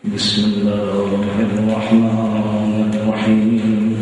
بسم الله الرحمن الرحيم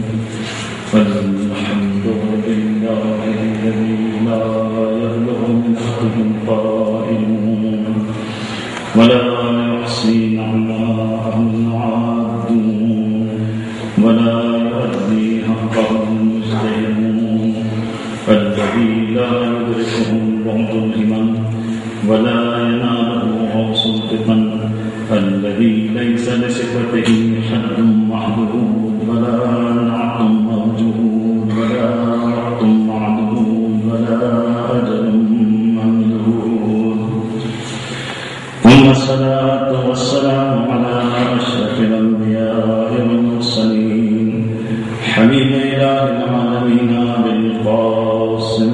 الحمد لله الذي لا يبلغ منه قائل ولا يحصي نعماء عاد ولا يؤدي حقه المجتهدون الذي لا يدركه بعد الهمم ولا يناله غوص الفتن الذي ليس لصفته حد محدود ولا نعت موجود ولا وقت معدود ولا أجل ممدود ثم الصلاة والسلام على أشرف الأنبياء والمرسلين حبيب إله العالمين بالقاسم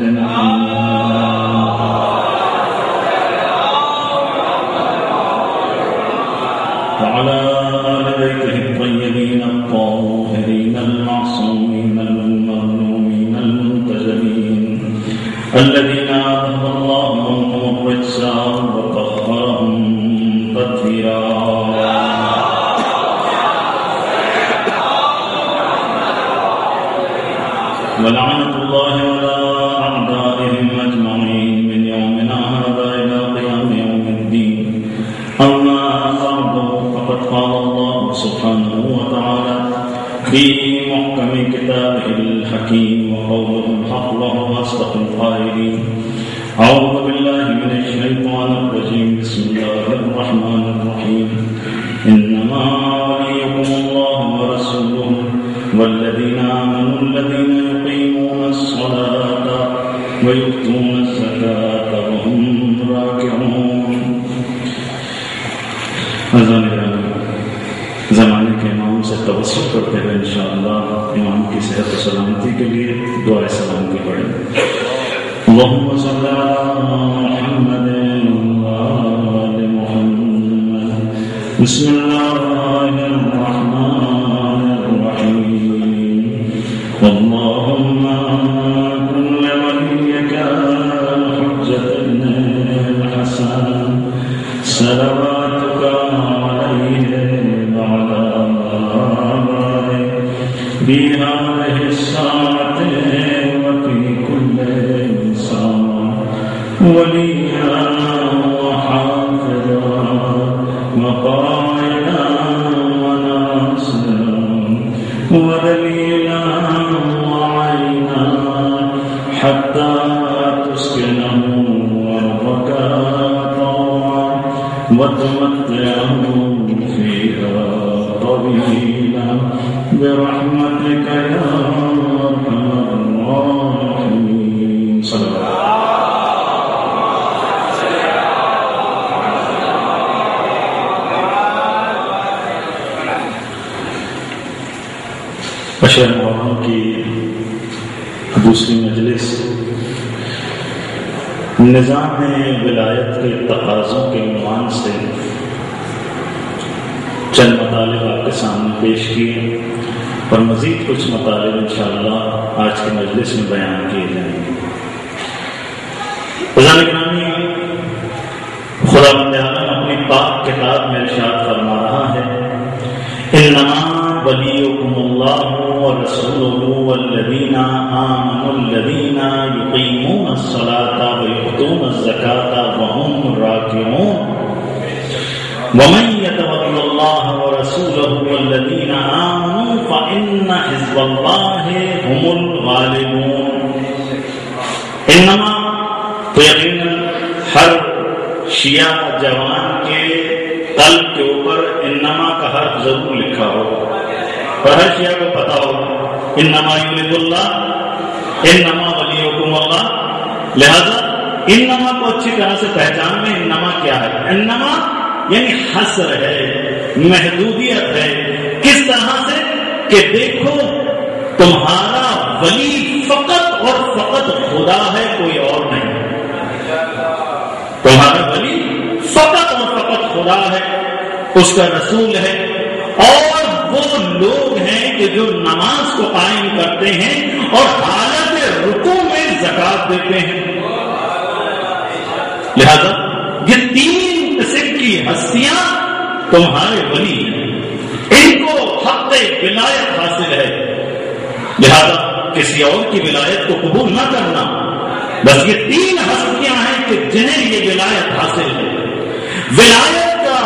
وعلى آل بيته الطيبين الطاهرين المعصومين المظلومين المنتجبين الذين أذهب الله عنهم الرجس وطهرهم تطهيرا ولعنة الله على أعدائهم أجمعين من يومنا هذا إلى قيام يوم الدين. أما فقد قال الله سبحانه وتعالى في محكم كتابه الحكيم وقوله الحق وهو أصدق القائلين. أعوذ بالله من الشيطان الرجيم. بسم الله الرحمن الرحيم. إنما وليكم الله ورسوله والذين آمنوا الذين يقيمون الصلاة ويؤتون الزكاة وهم راكعون. زمانے کے امام سے توسل کرتے ہوئے انشاءاللہ امام کی صحت و سلامتی کے لیے دعائے سلام کی پڑھیں. اللهم صل على محمد وآل محمد. بسم الله الرحمن الرحيم. اللهم كن لوليك الحجة بن الحسن صلواتك عليه وعلى آله في هذه الساعة وفي كل ساعة وليا وحافظا وقائدا وناصرا ودليلا وعينا حتى تسكنه أرضك طوعا وتمتعه فيها طويلا برحمتك يا أرحم الراحمين. صلى الله عليه وسلم. اشہر محرم کی دوسری مجلس نظام ولایت کے تقاضوں کے عنوان سے چند مطالب آپ کے سامنے پیش کیے اور مزید کچھ مطالب انشاءاللہ آج کی مجلس میں بیان کیے جائیں گے. عزیزان گرامی، خداوند عالم اپنی پاک کتاب میں ارشاد فرما رہا ہے انما ولیکم اللہ ورسولہ والذین آمنوا الذین یقیمون الصلاة ویؤتون الزکاة وهم راکعون ومن يتول الله ورسوله والذين آمنوا فإن حزب الله هم الغالبون. انما تو یقینا ہر شیعہ جوان کے قلب کے اوپر انما کا حرف ضرور لکھا ہو اور ہر شیعہ کو پتا ہو انما یرید اللہ انما ولیکم اللہ. لہذا انما کو اچھی طرح سے پہچان میں انما کیا ہے. انما یعنی حصر ہے، محدودیت ہے. کس طرح سے کہ دیکھو تمہارا ولی فقط اور فقط خدا ہے، کوئی اور نہیں. تمہارا ولی فقط اور فقط خدا ہے، اس کا رسول ہے، اور وہ لوگ ہیں کہ جو نماز کو قائم کرتے ہیں اور حالت رکوع میں زکات دیتے ہیں. لہذا یہ تین قسم کی ہستیاں تمہارے ولی ہیں، ان کو حق ولایت حاصل ہے، لہذا کسی اور کی ولایت کو قبول نہ کرنا۔ بس یہ 3 ہستیاں ہیں کہ جنہیں یہ ولایت حاصل ہے۔ ولایت کا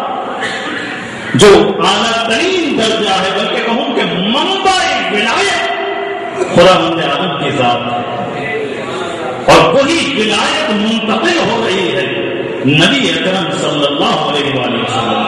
جو اعلیٰ ترین درجہ ہے، بلکہ کہوں کہ منبع ولایت خداوند عالم کی ذات ہے، اور وہی ولایت منتقل ہو رہی ہے نبی اکرم صلی اللہ علیہ وآلہ وسلم۔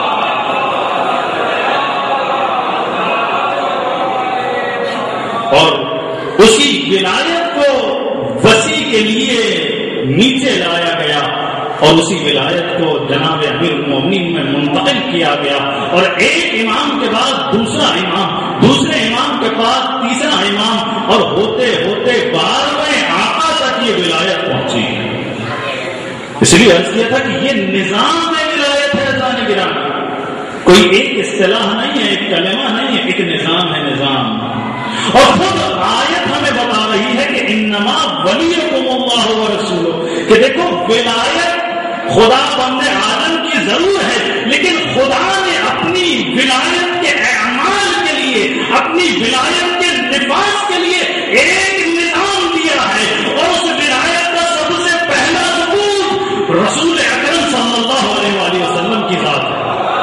اور اسی ولایت کو وسیع کے لیے نیچے لایا گیا، اور اسی ولایت کو جناب امیر المومنین میں منتقل کیا گیا، اور ایک امام کے بعد دوسرا امام، دوسرے امام کے بعد تیسرا امام، اور ہوتے ہوتے 12ویں آقا تک یہ ولایت پہنچی۔ اس لیے عرض کیا تھا کہ یہ نظام میں ولایت ہے ازان گرامی، کوئی ایک اصطلاح نہیں ہے، ایک کلمہ نہیں ہے، ایک نظام ہے، نظام۔ اور خود آیت ہمیں بتا رہی ہے کہ انما ولیکم اللہ ورسولہ، کہ دیکھو ولایت خدا بند عالم کی ضرور ہے، لیکن خدا نے اپنی ولایت کے اعمال کے لیے، اپنی ولایت کے نفاذ کے لیے ایک نظام دیا ہے، اور اس ولایت کا سب سے پہلا ثبوت رسول اکرم صلی اللہ علیہ وآلہ وسلم کی ذات ہے۔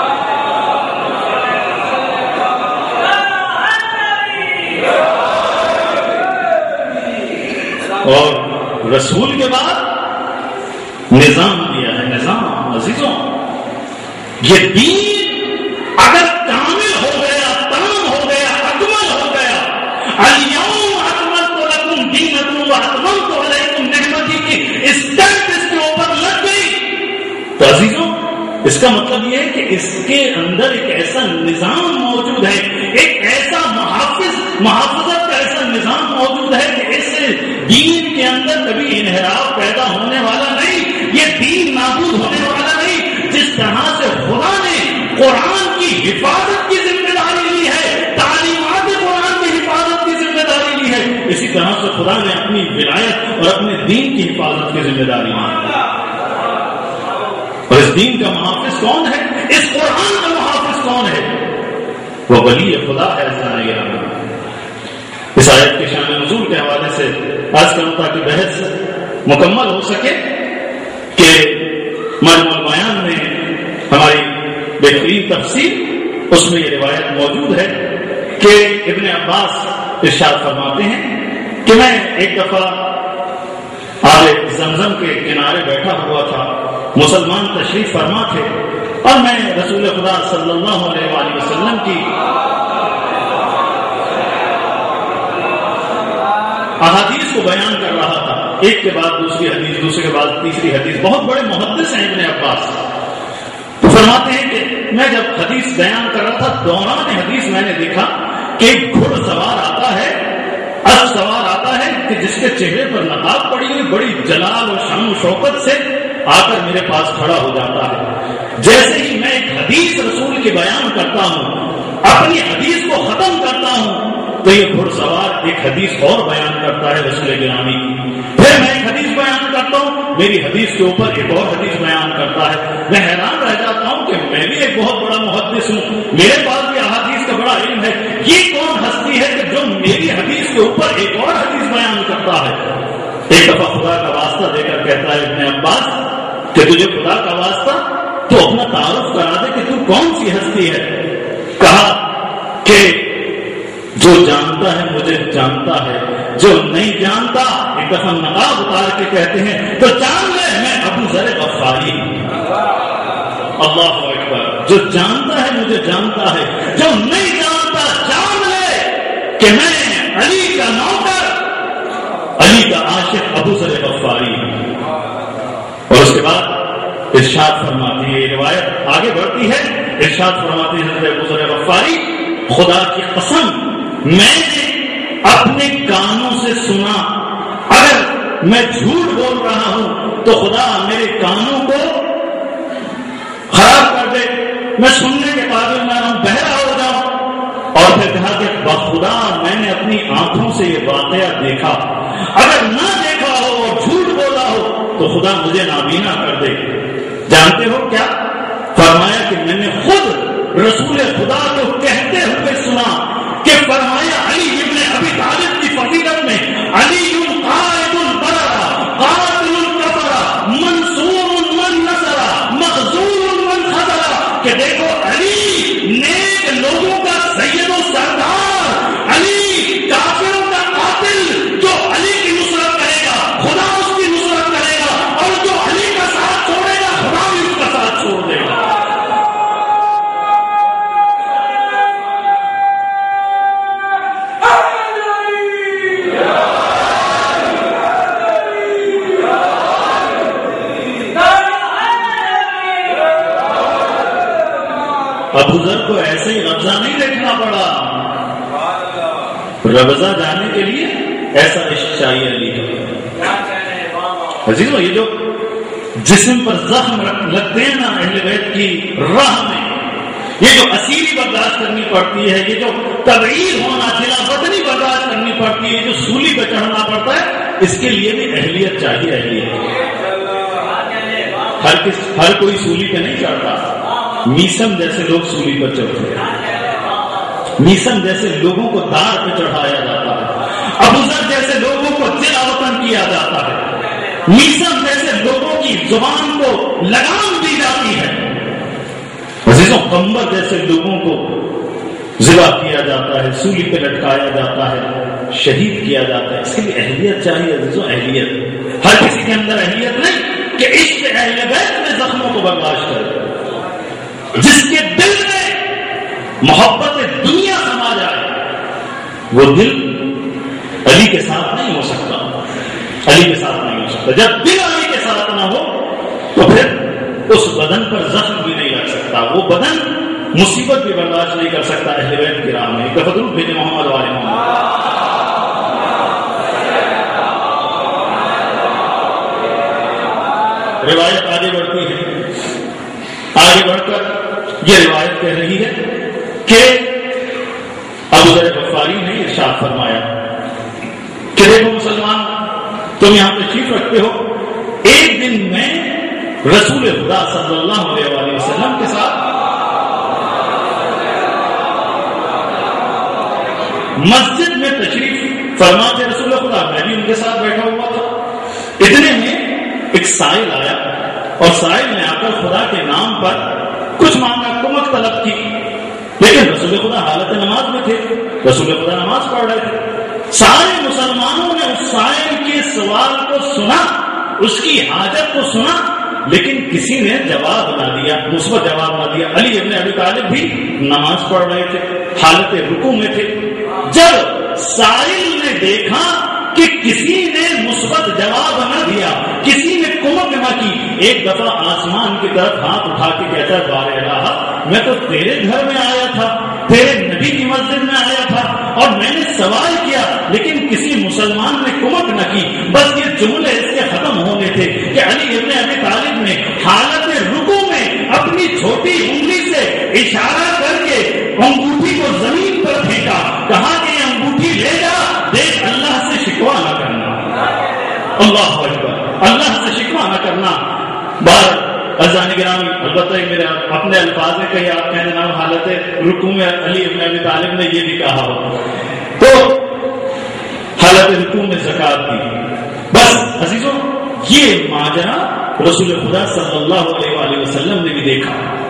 اور رسول کے بعد نظام دیا ہے، نظام۔ عزیزوں، یہ دین اگر کامل ہو گیا، تمام ہو گیا، اکمل ہو گیا، الیوم اکملت لکم دینکم واتممت علیکم نعمتی کی اسٹمپ اس کے اوپر لگ گئی، تو عزیزوں اس کا مطلب یہ ہے کہ اس کے اندر ایک ایسا نظام موجود ہے، ایک ایسا محافظت کا ایسا نظام موجود ہے کہ اس دین کے اندر کبھی انحراف پیدا ہونے والا نہیں، یہ دین نابود ہونے والا نہیں۔ جس طرح سے خدا نے قرآن کی حفاظت کی ذمہ داری لی ہے، تعلیمات قرآن کی حفاظت کی ذمہ داری لی ہے، اسی طرح سے خدا نے اپنی ولایت اور اپنے دین کی حفاظت کی ذمہ داری لی ہے۔ اور اس دین کا محافظ کون ہے؟ اس قرآن کا محافظ کون ہے؟ وہ ولی خدا ہے۔ اس آیت کے شان نزول کے حوالے سے آج کروں تاکہ بحث مکمل ہو سکے کہ مجمع البیان میں ہماری بہترین تفسیر، اس میں یہ روایت موجود ہے کہ ابن عباس ارشاد فرماتے ہیں کہ میں ایک دفعہ آب زمزم کے کنارے بیٹھا ہوا تھا، مسلمان تشریف فرما تھے، اور میں رسول خدا صلی اللہ علیہ وآلہ وسلم کی احادیث کو بیان کر رہا تھا، ایک کے بعد دوسری حدیث، دوسرے کے بعد تیسری حدیث۔ بہت بڑے محدث ہیں ابن عباس، تو فرماتے ہیں کہ میں جب حدیث بیان کر رہا تھا، دوران حدیث میں نے دیکھا کہ ایک گھڑ سوار آتا ہے، اسب سوار آتا ہے کہ جس کے چہرے پر نقاب پڑی ہوئی، بڑی جلال اور شان و شوکت سے آ کر میرے پاس کھڑا ہو جاتا ہے۔ جیسے ہی میں ایک حدیث رسول کی بیان کرتا ہوں، اپنی حدیث کو ختم کرتا ہوں، تو یہ گھڑ سوار ایک حدیث اور بیان کرتا ہے رسول گرامی کی، پھر میں ایک حدیث بیان کرتا ہوں، میری حدیث کے اوپر ایک اور حدیث بیان کرتا ہے۔ میں حیران رہ جاتا ہوں کہ میں بھی ایک بہت بڑا محدث ہوں، میرے پاس بھی احادیث کا بڑا علم ہے، یہ کون ہستی ہے کہ جو میری حدیث کے اوپر ایک اور حدیث بیان کرتا ہے؟ ایک دفعہ خدا کا واسطہ دے کر کہتا ہے ابن عباس کہ تجھے خدا کا واسطہ تو اپنا تعارف کرا دے کہ تو کون سی ہستی ہے۔ کہا کہ جو جانتا ہے مجھے جانتا ہے، جو نہیں جانتا، ایک دفعہ نقاب اتار کے کہتے ہیں تو جان لے میں ابو ذر غفاری ہوں۔ اللہ اکبر، جو جانتا ہے مجھے جانتا ہے، جو نہیں جانتا جان لے کہ میں علی کا نوکر، علی کا عاشق ابو ذر غفاری ہوں۔ اور اس کے بعد ارشاد فرماتی ہے، یہ روایت آگے بڑھتی ہے، ارشاد فرماتی ہے حضرت ابو ذر غفاری، خدا کی قسم میں نے اپنے کانوں سے سنا، اگر میں جھوٹ بول رہا ہوں تو خدا میرے کانوں کو خراب کر دے، میں سننے کے قابل نہ رہوں، بہرا ہو جاؤں۔ اور پھر کہا کہ بخدا میں نے اپنی آنکھوں سے یہ واقعہ دیکھا، اگر نہ دیکھا ہو اور جھوٹ بولا ہو تو خدا مجھے نابینا کر دے۔ جانتے ہو کیا؟ فرمایا کہ میں نے خود رسول خدا کو کہتے ہوئے سنا کہ فرمایا علی ابن ابی طالب کی فضیلت میں علی قائد البررہ قاتل الکفرہ منصور من نصر مخذول من خذل، کہ دیکھو علی نیک لوگوں کا سید و سردار، علی کافروں کا قاتل، جو علی کی نصرت کرے گا خدا اس کی نصرت کرے گا، اور جو علی کا ساتھ چھوڑے گا خدا بھی اس کا ساتھ چھوڑ دے گا۔ ابو ذر کو ایسے ہی ربضہ نہیں دیکھنا پڑا، ربضہ جانے کے لیے ایسا عشق چاہیے علی کا۔ عزیزو، یہ جو جسم پر زخم لگتے ہیں نا اہل بیت کی راہ میں، یہ جو اسیری برداشت کرنی پڑتی ہے، یہ جو تبعید ہونا جلا وطنی برداشت کرنی پڑتی ہے، جو سولی پہ چڑھنا پڑتا ہے، اس کے لیے بھی اہلیت چاہیے۔ اہلیت ہر کوئی سولی پہ نہیں چڑھتا، میسم جیسے لوگ سولی پر چڑھتے ہیں، میسم جیسے لوگوں کو دار پہ چڑھایا جاتا ہے، ابو ذر جیسے لوگوں کو جلا وطن کیا جاتا ہے، میسم جیسے لوگوں کی زبان کو لگام دی جاتی ہے، عزیزوں قمبر جیسے لوگوں کو ذبح کیا جاتا ہے، سولی پہ لٹکایا جاتا ہے، شہید کیا جاتا ہے۔ اس کے لیے اہلیت چاہیے عزیزوں، اہلیت۔ ہر کسی کے اندر اہلیت نہیں کہ عشق اہل بیت میں زخموں کو برداشت کرے۔ جس کے دل میں محبت دنیا سما جائے وہ دل علی کے ساتھ نہیں ہو سکتا، علی کے ساتھ نہیں ہو سکتا۔ جب دل علی کے ساتھ نہ ہو تو پھر اس بدن پر زخم بھی نہیں لگ سکتا، وہ بدن مصیبت بھی برداشت نہیں کر سکتا۔ اہل بیت کی راہ میں ایک درود بھیجے محمد والے محمد۔ روایت آگے بڑھتی ہے، آگے بڑھ کر یہ روایت کہہ رہی ہے کہ ابو ذر غفاری نے ارشاد فرمایا کہ دیکھو مسلمان، تم یہاں پہ تشریف رکھتے ہو، ایک دن میں رسول خدا صلی اللہ علیہ وسلم کے ساتھ مسجد میں تشریف فرما کے رسول خدا، میں بھی ان کے ساتھ بیٹھا ہوا تھا۔ اتنے میں ایک سائل آیا اور سائل نے آ کر خدا کے نام پر کچھ مانگا، کمک طلب کی، لیکن رسول خدا حالت نماز میں تھے، رسول خدا نماز پڑھ رہے تھے۔ سارے مسلمانوں نے اس سائل کے سوال کو سنا، اس کی حاجت کو سنا، لیکن کسی نے جواب نہ دیا، مثبت جواب نہ دیا۔ علی ابن ابی طالب بھی نماز پڑھ رہے تھے، حالت رکوع میں تھے۔ جب سائل نے دیکھا کہ کسی نے مثبت جواب نہ دیا، کسی نے کمک نہ کی، ایک دفعہ آسمان کی طرف ہاتھ اٹھا کے کہتا ہے بار الہ، میں تو تیرے گھر میں آیا تھا، تیرے نبی کی مسجد میں آیا تھا، اور میں نے سوال کیا لیکن کسی مسلمان نے کمک نہ کی۔ بس یہ جملے اس کے ختم ہونے تھے کہ علی ابن ابی طالب نے حالت رکوع میں اپنی چھوٹی انگلی سے اشارہ کر کے انگوٹھی کو زمین پر پھینکا، کہا کہ یہ انگوٹھی لے جا، دیکھ اللہ سے شکوہ نہ کرنا۔ اللہ اکبر، اللہ سے شکوہ نہ کرنا۔ بار عزیزان گرامی، البتہ میرے اپنے الفاظ میں کہیں آپ کہنے نام حالت رکوع میں علی ابن ابی طالب نے یہ بھی کہا ہو، تو حالت رکوع میں زکات دی۔ بس عزیزوں، یہ ماجرا رسول خدا صلی اللہ علیہ وسلم نے بھی دیکھا۔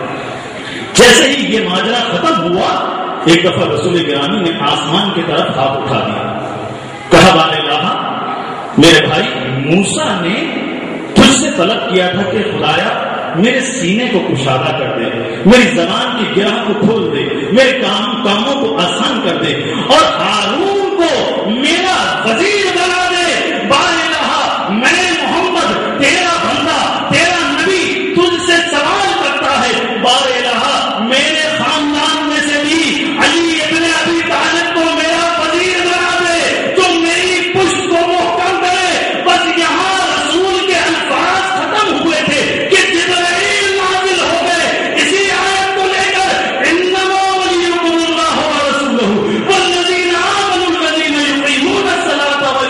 جیسے ہی یہ ماجرا ختم ہوا، ایک دفعہ رسول گرامی نے آسمان کی طرف ہاتھ اٹھا دیا، کہا بار الہ، میرے بھائی موسیٰ نے تجھ سے طلب کیا تھا کہ خدایا میرے سینے کو کشادہ کر دے، میری زبان کی گرہ کو کھول دے، میرے کاموں کو آسان کر دے، اور ہارون کو میرا وزیر بنا دے۔ بار الہ، میں محمد تیرا بندہ، تیرا نبی تجھ سے سوال کرتا ہے، بار الہ میرے خاندان میں سے بھی علی ابن ابی طالب کو میرا وزیر بنا دے، تو میری پشت کو محکم کرے۔ بس یہاں رسول کے الفاظ ختم ہوئے تھے کہ جبرائیل نازل ہو گئے اسی آیت کو لے کر، انما ولیکم اللہ ورسولہ والذین آمنوا الذین یقیمون الصلاۃ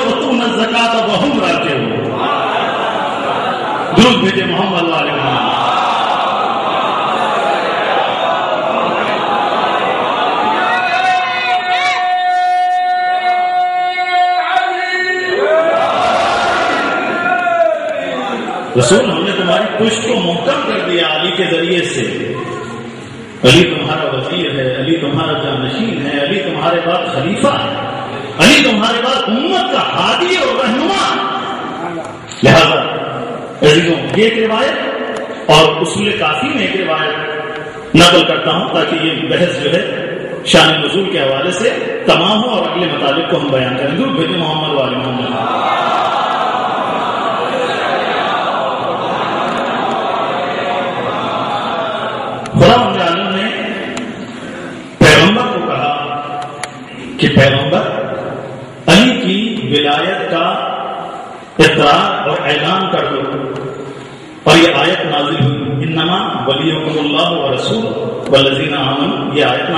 رسول ہم نے تمہاری پشت کو محکم کر دیا علی کے ذریعے سے. علی تمہارا وزیر ہے، علی تمہارا جانشین ہے، علی تمہارے بعد خلیفہ ہے، علی تمہارے بعد امت کا ہادی اور رہنما. لہذا عزیزوں یہ ایک روایت اور اصول کافی میں ایک روایت نقل کرتا ہوں تاکہ یہ بحث جو ہے شان نزول کے حوالے سے تمام ہو اور اگلے مطالب کو ہم بیان کریں. درود بھیجیں محمد وعلی محمد. خدا رب العالمین نے پیغمبر کو کہا کہ پیغمبر علی کی ولایت کا اقرار اور اعلان کر دو. اور یہ آیت نازل ہوئی انما ولیکم اللہ ورسولہ والذین آمنوا. یہ آیت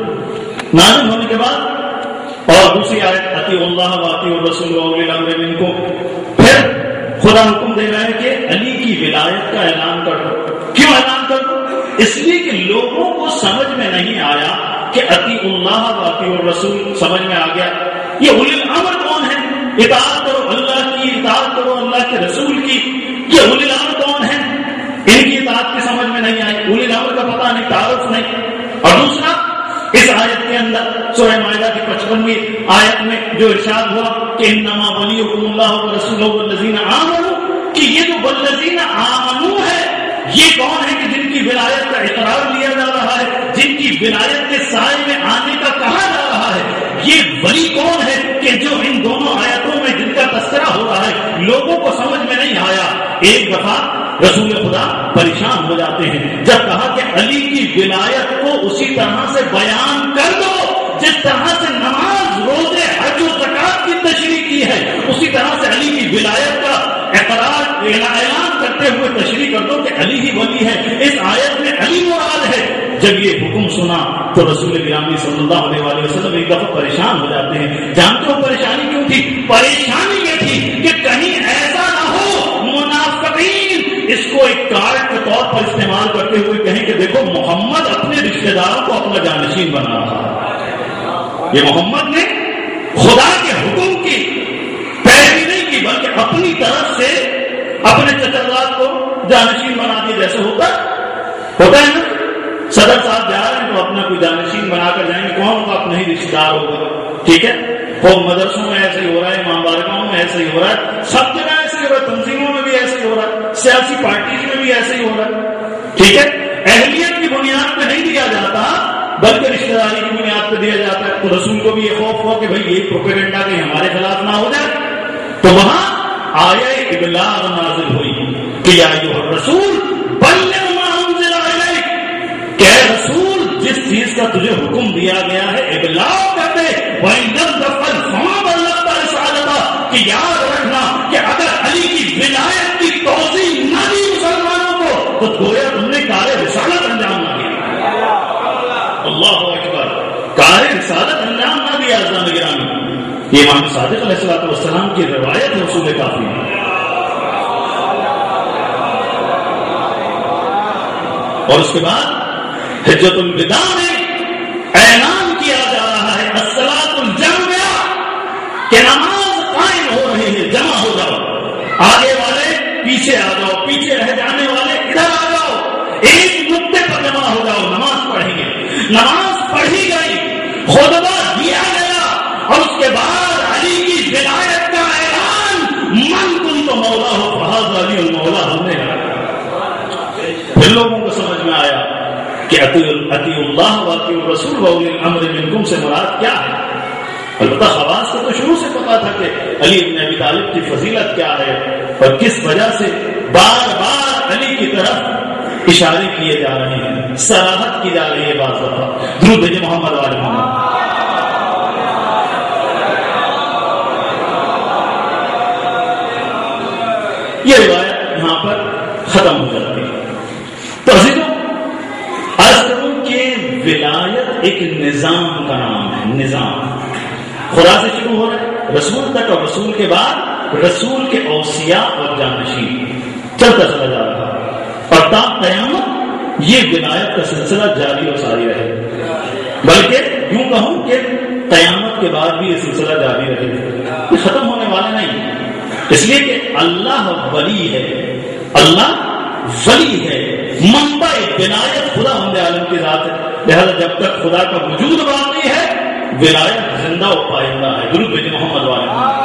نازل ہونے کے بعد اور دوسری آیت اطیعوا اللہ واطیعوا الرسول واولی الامر منکم. پھر خدا حکم دے رہا ہے کہ علی کی ولایت کا اعلان کر دو. کیوں اعلان کر دو؟ اس لیے کہ لوگوں کو سمجھ میں نہیں آیا کہ اطیعوا اللہ واطیعوا الرسول سمجھ میں آ گیا. یہ اولی الامر کون ہے؟ اطاعت کرو اللہ کی، اطاعت کرو اللہ کے رسول کی. یہ اولی الامر کون ہے؟ ان کی اطاعت کی سمجھ میں نہیں آئی، اولی الامر کا پتہ نہیں، تعارف نہیں. اور دوسرا اس آیت کے اندر سورہ مائدہ کی 55ویں آیت میں جو ارشاد ہوا کہ انما ولیکم اللہ ورسولہ والذین آمنوا، کہ یہ جو والذین آمنوا ہے یہ کون ہے کہ جن کی ولایت کا اقرار لیا جا رہا ہے، جن کی ولایت کے سائے میں آنے کا کہا جا رہا ہے. یہ ولی کون ہے کہ جو ان دونوں آیتوں میں جن کا تذکرہ ہو رہا ہے لوگوں کو سمجھ میں نہیں آیا. ایک دفعہ رسول خدا پریشان ہو جاتے ہیں جب کہا کہ علی کی ولایت کو اسی طرح سے بیان کر دو جس طرح سے نماز، روزے، حج و زکات کی تشریح کی ہے، اسی طرح سے علی کی ولایت کا اقرار اعلان کرتے ہوئے تشریح کر دو کہ علی ہی ولی ہے. اس آیت میں علی مراد ہے. جب یہ حکم سنا تو رسول گرامی صلی اللہ علیہ وآلہ وسلم ایک دفعہ پریشان ہو جاتے ہیں. جانتے ہو پریشانی کیوں تھی؟ پریشانی یہ تھی کہ کہیں ایسا نہ ہو منافقین اس کو ایک کارڈ کے طور پر استعمال کرتے ہوئے کہیں کہ دیکھو محمد اپنے رشتہ داروں کو اپنا جانشین بنا رہا ہے. یہ محمد نے خدا کے حکم کی پیروی نہیں کی بلکہ اپنی طرف سے اپنے چچرات کو جانشین بنا دیا. جیسے ہوتا ہے نا، صدر صاحب جا رہے ہیں تو اپنا کوئی جانشین بنا کر جائیں گے، کون ہوگا؟ اپنا ہی رشتہ دار ہوگا. ٹھیک ہے، قوم مدرسوں میں ایسے ہی ہو رہا ہے، امام بارگاہوں میں ایسے ہی ہو رہا ہے، سب جگہ ایسے ہی ہو رہا ہے، تنظیموں میں بھی ایسے ہی ہو رہا ہے، سیاسی پارٹیز میں بھی ایسے ہی ہو رہا ہے. ٹھیک ہے، اہلیت کی بنیاد پہ نہیں دیا جاتا بلکہ رشتہ داری کی بنیاد پہ دیا جاتا ہے. تو رسول کو بھی یہ خوف ہوا کہ بھائی یہ پروپیگنڈا کہیں ہمارے خلاف نہ ہو جائے. تو وہاں آیہ ابلاغ نازل ہوئی کہ یا ایھا الرسول بلغ ما انزل الیک، کہ اے رسول جس چیز کا تجھے حکم دیا گیا ہے ابلاغ کر دے. وَإِن لَّمْ تَفْعَلْ فَمَا بَلَّغْتَ رِسَالَتَهُ، کہ یاد رکھنا کہ اگر علی کی ولایت کی توضیح نہ دی مسلمانوں کو تو گویا تم نے کار رسالت انجام نہ دیا. اللہ اکبر، کار رسالت انجام نہ دیا. عزیزان گرامی، یہ امام صادق علیہ السلام کی روایت رسول کافی ہے. اور اس کے بعد حجۃ الوداع میں اعلان کیا جا رہا ہے الصلاۃ الجامعہ، کہ نماز قائم ہو رہی ہے، جمع ہو جاؤ. آگے والے پیچھے آ جاؤ، پیچھے رہ جانے والے ادھر آ جاؤ، ایک نقطے پر جمع ہو جاؤ، نماز پڑھیں گے. نماز پڑھی گئی، خطبہ دیا گیا اور اس کے بعد علی کی ولایت کا اعلان، من کنت مولا ہو فہذا علی المولا ہونے لگا. پھر لوگوں کو سمجھ میں آیا کہ اطیعوا اللہ واطیعوا الرسول واولی الامر منکم سے مراد کیا ہے. البتہ خواص کو تو شروع سے پتا تھا کہ علی بن ابی طالب کی فضیلت کیا ہے اور کس وجہ سے بار بار علی کی طرف اشارے کیے جا رہے ہیں، صراحت کی جا رہی ہے. بعض دفعہ درود بھیجیں محمد وعلی محمد. یہ روایت یہاں پر ختم ہو جاتی ہے. تو عزیزوں، عرض کروں کہ ولایت ایک نظام کا نام ہے. نظام خدا سے شروع ہو رہا ہے رسول تک، اور رسول کے بعد رسول کے اوصیاء اور جانشین چلتا چلا جا رہا ہے. اور تا قیامت یہ ولایت کا سلسلہ جاری و ساری رہے. بلکہ یوں کہوں کہ قیامت کے بعد بھی یہ سلسلہ جاری رہے، یہ ختم ہونے والا نہیں. اس لیے کہ اللہ ولی ہے، اللہ ولی ہے، منبع ولایت خدا ہم عالم کی ذات ہے، لہذا جب تک خدا کا وجود باقی ہے ولایت زندہ و پائندہ ہے۔ درود بھیجیں محمد والے۔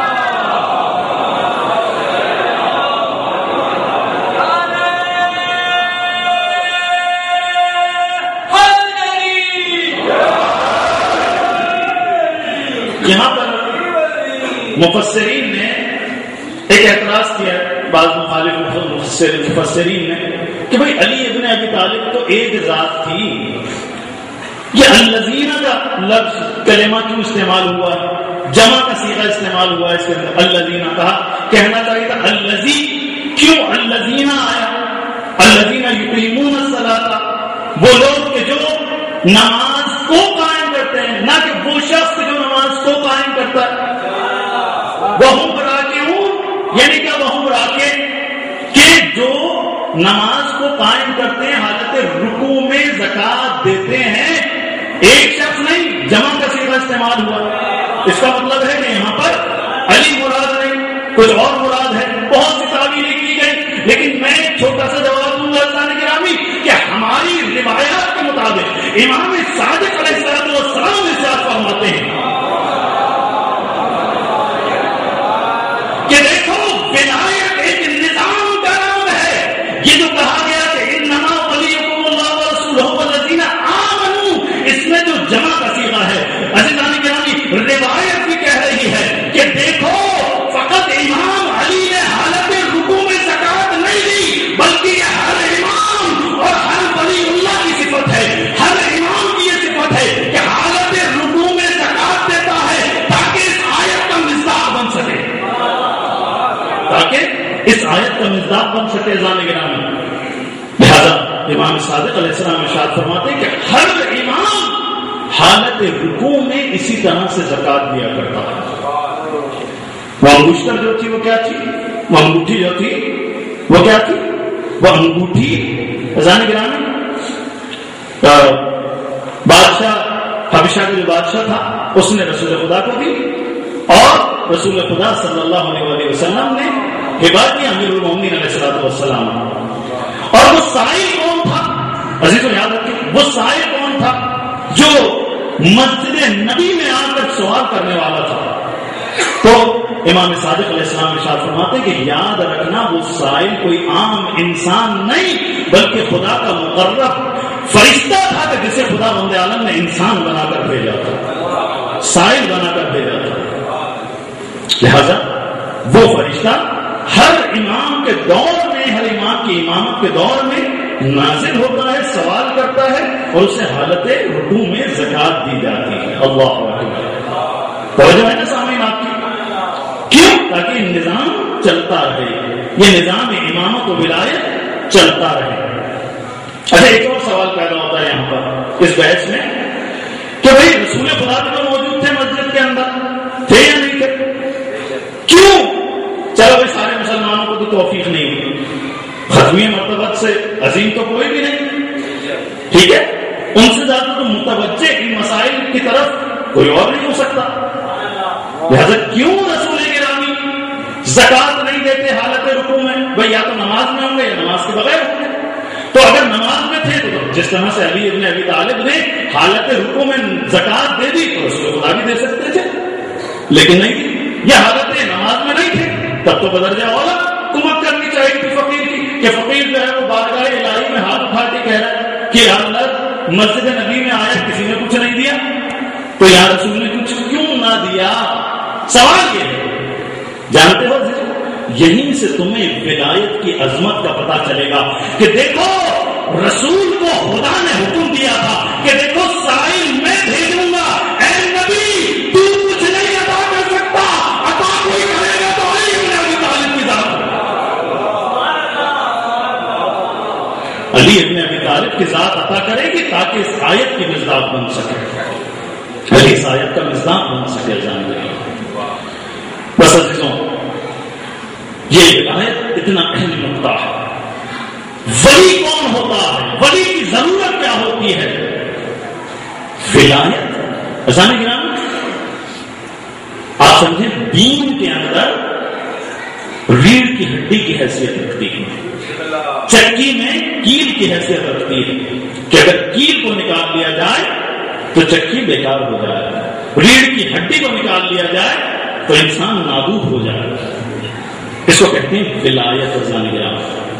یہاں پر مفسرین نے ایک اعتراض کیا، بعض مخالف مفسرین نے، کہ بھئی علی ابن ابی طالب تو ایک ذات تھی، یہ الذین کا لفظ کلمہ کیوں استعمال ہوا ہے، جمع کا صیغہ استعمال ہوا ہے اس کے اندر، الذین کہا، کہنا چاہیے تھا الذی، کیوں الذین آیا؟ الذین یقیمون الصلاۃ، وہ لوگ کہ جو نماز کو قائم کرتے ہیں، نہ کہ وہ شخص جو نماز کو قائم کرتا ہے۔ وہم راکعون، یعنی کہ وہم راکع، کہ جو نماز کو قائم کرتے ہیں حالت رکوع میں زکوٰۃ دیتے ہیں، ایک شخص نہیں، جمع کا صیغہ استعمال ہوا۔ اس کا مطلب ہے کہ یہاں پر علی مراد نہیں، کچھ اور مراد ہے، بہت سی تعبیریں کی گئی، لیکن میں ایک چھوٹا سا جواب دوں گا سامنے گرامی کہ ہماری روایات کے مطابق امام صادق علیہ السلام ارشاد فرماتے ہیں کہ دیکھو ولایت ایک نظام کا نام ہے، یہ جو کہا گیا کہ انما ولیکم اللہ ورسولہ والذین آمنوا، اس میں جو جمع کا صیغہ ہے، عزیزان گرامی روایت بھی کہہ رہی ہے کہ دیکھو فقط امام علی نے حالت رکوع میں زکوٰۃ نہیں دی، بلکہ یہ ہر امام اور ہر ولی اللہ کی صفت ہے، ہر امام کی یہ صفت ہے کہ حالت رکوع میں زکوٰۃ دیتا ہے تاکہ اس آیت کا مصداق بن سکے، تاکہ اس آیت کا مصداق بن سکے ذان گرامی۔ لہذا امام صادق علیہ السلام ارشاد فرماتے ہیں کہ ہر امام حالت رکوع میں اسی طرح سے زکوٰۃ دیا کرتا ہے۔ وہ انگوشتر جو تھی وہ کیا تھی؟ وہ انگوٹھی جو تھی وہ کیا تھی؟ وہ انگوٹھی ذان گرامی بادشاہ حبشہ کا جو بادشاہ تھا اس نے رسول خدا کو دی، اور رسول خدا صلی اللہ علیہ وسلم نے ہبا کی امیر المومنین علیہ الصلوۃ والسلام۔ اور وہ سائل کون تھا عزیزو؟ یاد رکھیں، وہ سائل کون تھا جو مسجد نبی میں آ کر سوال کرنے والا تھا؟ تو امام صادق علیہ السلام ارشاد فرماتے کہ یاد رکھنا وہ سائل کوئی عام انسان نہیں بلکہ خدا کا مقرب فرشتہ تھا کہ جسے خدا بند عالم نے انسان بنا کر بھیجا تھا، سائل بنا کر بھیجا تھا۔ لہذا وہ فرشتہ ہر امام کے دور میں، ہر امام کی امامت کے دور میں نازل ہوتا ہے، سوال کرتا ہے، اور اسے حالت رکوع میں زکوٰۃ دی جاتی ہے۔ اللہ اکبر، توجہ ہے نا سامعین آپ کی؟ کیوں؟ تاکہ نظام چلتا رہے، یہ نظام امامت و ولایت چلتا رہے۔ اچھا، ایک اور سوال پیدا ہوتا ہے یہاں پر اس بحث میں کہ بھائی رسول خدا تو موجود تھے مسجد کے اندر، تھے یا نہیں تھے؟ کیوں؟ چلو بھائی سارے مسلمانوں کو تو توفیق نہیں ہوئی، ختمی مرتبت سے عظیم تو کوئی بھی نہیں، ٹھیک ہے، ان سے زیادہ تو متوجہ ان مسائل کی طرف کوئی اور نہیں ہو سکتا، لہذا کیوں رسول گرامی زکوٰۃ نہیں دیتے حالت رکوع میں؟ بھائی یا تو نماز میں ہوں گے یا نماز کے بغیر ہوں گے۔ تو اگر نماز میں تھے تو جس طرح سے علی ابن ابی طالب نے حالت رکوع میں زکوٰۃ دے دی تو رسول خدا بھی دے سکتے تھے، لیکن نہیں، یہ حالت نماز میں نہیں تھے، تب تو بدرجہ اولا حکومت کرنی چاہیے تھی فقیر کی، کہ فقیر جو ہے وہ بارگاہ الہی میں ہاتھ اٹھا کے کہہ رہا ہے کہ یا اللہ مسجد نبی میں آیا کسی نے کچھ نہیں دیا، تو یا رسول نے کچھ کیوں نہ دیا؟ سوال یہ ہے، جانتے ہو یہیں سے تمہیں ولایت کی عظمت کا پتہ چلے گا کہ دیکھو رسول کو خدا نے حکم دیا تھا کہ دیکھو سائل میں بھیجوں گا، اے نبی تو کچھ نہیں عطا کر سکتا، عطا کوئی کرے گا تو علی ابن ابی طالب کی ذات، علی ابن ابی طالب کی ذات عطا کرے گی تاکہ اس آیت کی مصداق بن سکے، علی اس آیت کا مصداق بن سکے۔ جان لیں بس عزیزوں، یہ ولایت اتنا اہم نقطہ ہے۔ ولی کون ہوتا ہے؟ ولی کی ضرورت کیا ہوتی ہے؟ ولایت اذان گرامی آپ سمجھیں دین کے اندر ریڑھ کی ہڈی کی حیثیت رکھتی ہے۔ چکی میں کیل کی حیثیت رکھتی ہے کہ اگر کیل کو نکال لیا جائے تو چکی بیکار ہو جائے، ریڑھ کی ہڈی کو نکال لیا جائے تو انسان نابود ہو جائے. اس کو کہتے ہیں ولایت اور ذانگرام.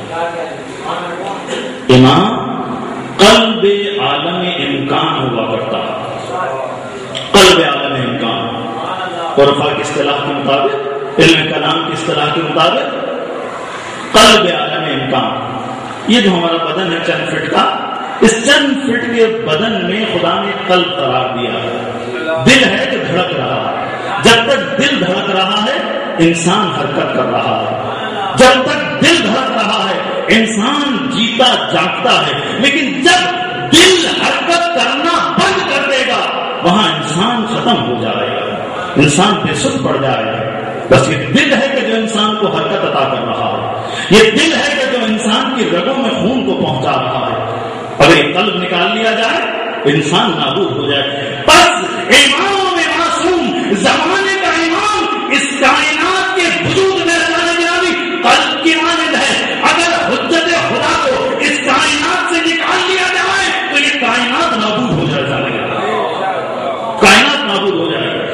امام قلب عالم امکان ہوا کرتا ہے، قلب عالم امکان. عرفا کی اصطلاح کے مطابق، علم کلام کی اصطلاح کے مطابق قلب عالم امکان. یہ جو ہمارا بدن ہے چند فٹ کا، اس چند فٹ کے بدن میں خدا نے قلب قرار دیا ہے. دل ہے کہ دھڑک رہا ہے. جب تک دل دھڑک رہا ہے انسان حرکت کر رہا ہے. جب تک دل دھڑک رہا ہے انسان جیتا جاگتا ہے. لیکن جب دل حرکت کرنا بند کر دے گا وہاں انسان ختم ہو جائے گا، انسان بے سود پڑ جائے گا. بس یہ دل ہے کہ جو انسان کو حرکت عطا کر رہا ہے، یہ دل ہے کہ جو انسان کی رگوں میں خون کو پہنچا رہا ہے. اگر یہ قلب نکال لیا جائے انسان نابود ہو جائے. بس امام معصوم زمانے کا امام اس کائنات کے وجود میں قلب کی مانند ہے. اگر حجت خدا کو اس کائنات سے نکال لیا جائے تو یہ کائنات نابود ہو جائے گا، کائنات نابود ہو جائے گا.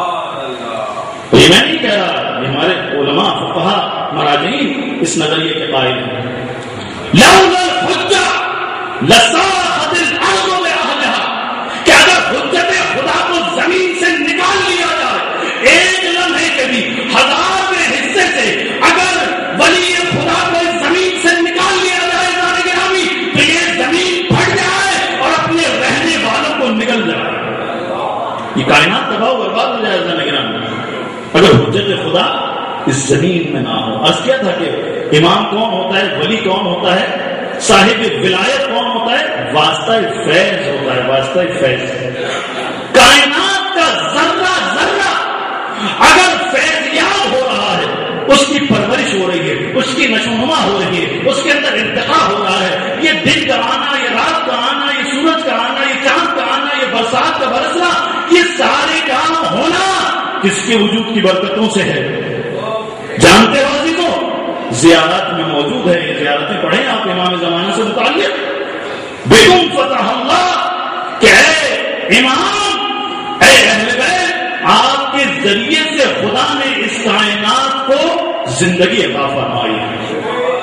یہ میں نہیں کہہ رہا، یہ ہمارے علماء فقہاء مراجعین اس نظریے کے قائل ہیں. لولا الحجہ لساقط الارض باہلها، کہ اگر حجت خدا کو زمین سے نکال لیا جائے ایک لمحے کے بھی 1000 حصے سے، اگر ولی خدا کو زمین سے نکال لیا جائے ذات گرامی تو یہ زمین پھٹ جائے اور اپنے رہنے والوں کو نگل جائے. یہ کائنات تباہ و برباد ہو جائے ذات گرامی اگر حجت خدا اس زمین میں نہ ہو. عرض کیا تھا کہ امام کون ہوتا ہے، ولی کون ہوتا ہے، صاحب ولایت کون ہوتا ہے؟ واسطہ فیض ہوتا ہے، واسطہ فیض. کائنات کا ذرہ ذرہ اگر فیض یاب ہو رہا ہے، اس کی پرورش ہو رہی ہے، اس کی نشوونما ہو رہی ہے، اس کے اندر ارتقاء ہو رہا ہے. یہ دن کا آنا، یہ رات کا آنا، یہ سورج کا آنا، یہ چاند کا آنا، یہ برسات کا برسنا، یہ سارے کام ہونا کس کے وجود کی برکتوں سے ہے؟ جانتے ہو عزیزو، زیارت میں موجود ہے. یہ زیارتیں پڑھیں آپ امام زمانہ سے متعلق. بیگم فتح اللہ کہ اے امام، اے اہل بیت، آپ کے ذریعے سے خدا نے اس کائنات کو زندگی عطا فرمائی ہے.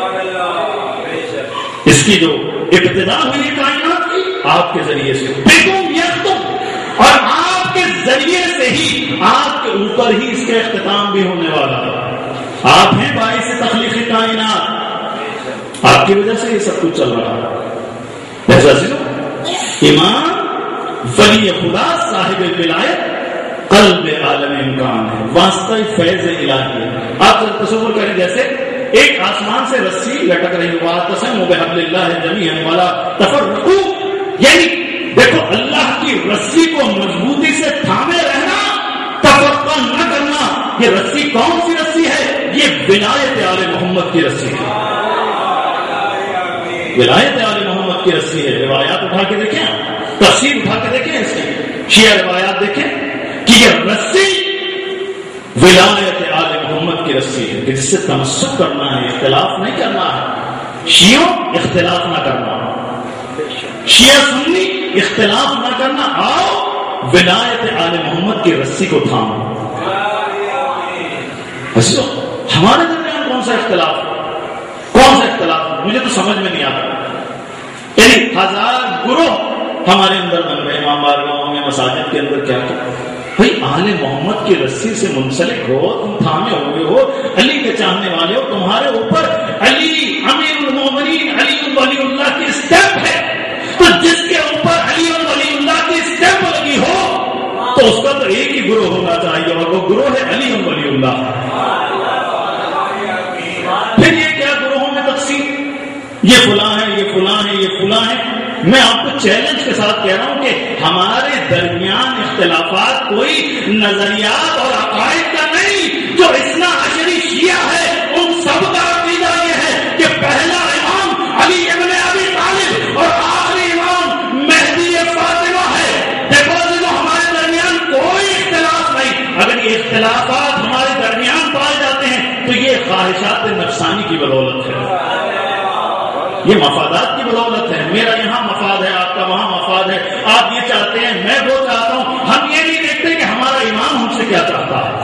اس کی جو ابتدا ہوئی کائنات کی آپ کے ذریعے سے. بیگم یکتم، اور آپ کے ذریعے سے ہی آپ کے اوپر ہی اس کا اختتام بھی ہونے والا ہے. آپ ہیں باعث تخلیق کائنات، آپ کی وجہ سے یہ سب کچھ چل رہا ہے. ایسا سنو، امام ولی خدا صاحب ولایت قلب عالم امکان ہے، واسطہ فیض الہی ہے. آپ تصور کریں جیسے ایک آسمان سے رسی لٹک رہی ہوا، واعتصموا بحبل اللہ جمیعا ولا تفرقوا. یعنی دیکھو اللہ کی رسی کو مضبوطی سے تھامے رہنا، تفرقہ نہ کرنا. یہ رسی کون سی رسی ہے؟ یہ ولایت آل محمد کی رسی ہے، ولایت آل محمد کی رسی ہے. روایات اٹھا کے دیکھیں، تفسیر اٹھا کے دیکھیں، اس کی شیعہ روایات دیکھیں کہ یہ رسی ولایت آل محمد کی رسی ہے کہ جس سے تمسک کرنا ہے، اختلاف نہیں کرنا ہے. شیعوں اختلاف نہ کرنا، شیعہ سنی اختلاف نہ کرنا. آؤ ولایت آل محمد کی رسی کو تھامو. ہمارے درمیان کون سا اختلاف، کون سا اختلاف؟ مجھے تو سمجھ میں نہیں آتا. یعنی 1000 گروہ ہمارے اندر بن گئے امام بارگاہوں میں، مساجد کے اندر. کیا بھائی آل محمد کی رسی سے منسلک ہو، تم تھامے ہوئے ہو، علی کے چاہنے والے ہو، تمہارے اوپر علی امیر المومنین علی ولی اللہ کی اسٹیمپ ہے. تو جس کے اوپر علی ولی اللہ کی اسٹیمپ لگی ہو تو اس کا تو ایک ہی گروہ ہونا چاہیے، اور وہ گروہ ہے علی ولی اللہ. پھر یہ کیا گروہوں میں تقسیم، یہ فلاں ہے، یہ فلاں ہے، یہ فلاں ہے. میں آپ کو چیلنج کے ساتھ کہہ رہا ہوں کہ ہمارے درمیان اختلافات کوئی نظریات اور عقائد کا نہیں. جو اثنا عشری شیعہ ہے ان سب کا عقیدہ یہ ہے کہ پہلا امام علی ابن ابی طالب اور آخری امام مہدی فاطمہ ہے. دیکھو ہمارے درمیان کوئی اختلاف نہیں. اگر یہ اختلافات ہمارے درمیان پائے جاتے ہیں تو یہ خواہشات نفسانی کی بدولت ہے. یہ مفادات کی بدولت ہے. میرا یہاں مفاد ہے, آپ کا وہاں مفاد ہے. آپ یہ چاہتے ہیں, میں وہ چاہتا ہوں. ہم یہ نہیں دیکھتے کہ ہمارا امام ہم سے کیا چاہتا ہے,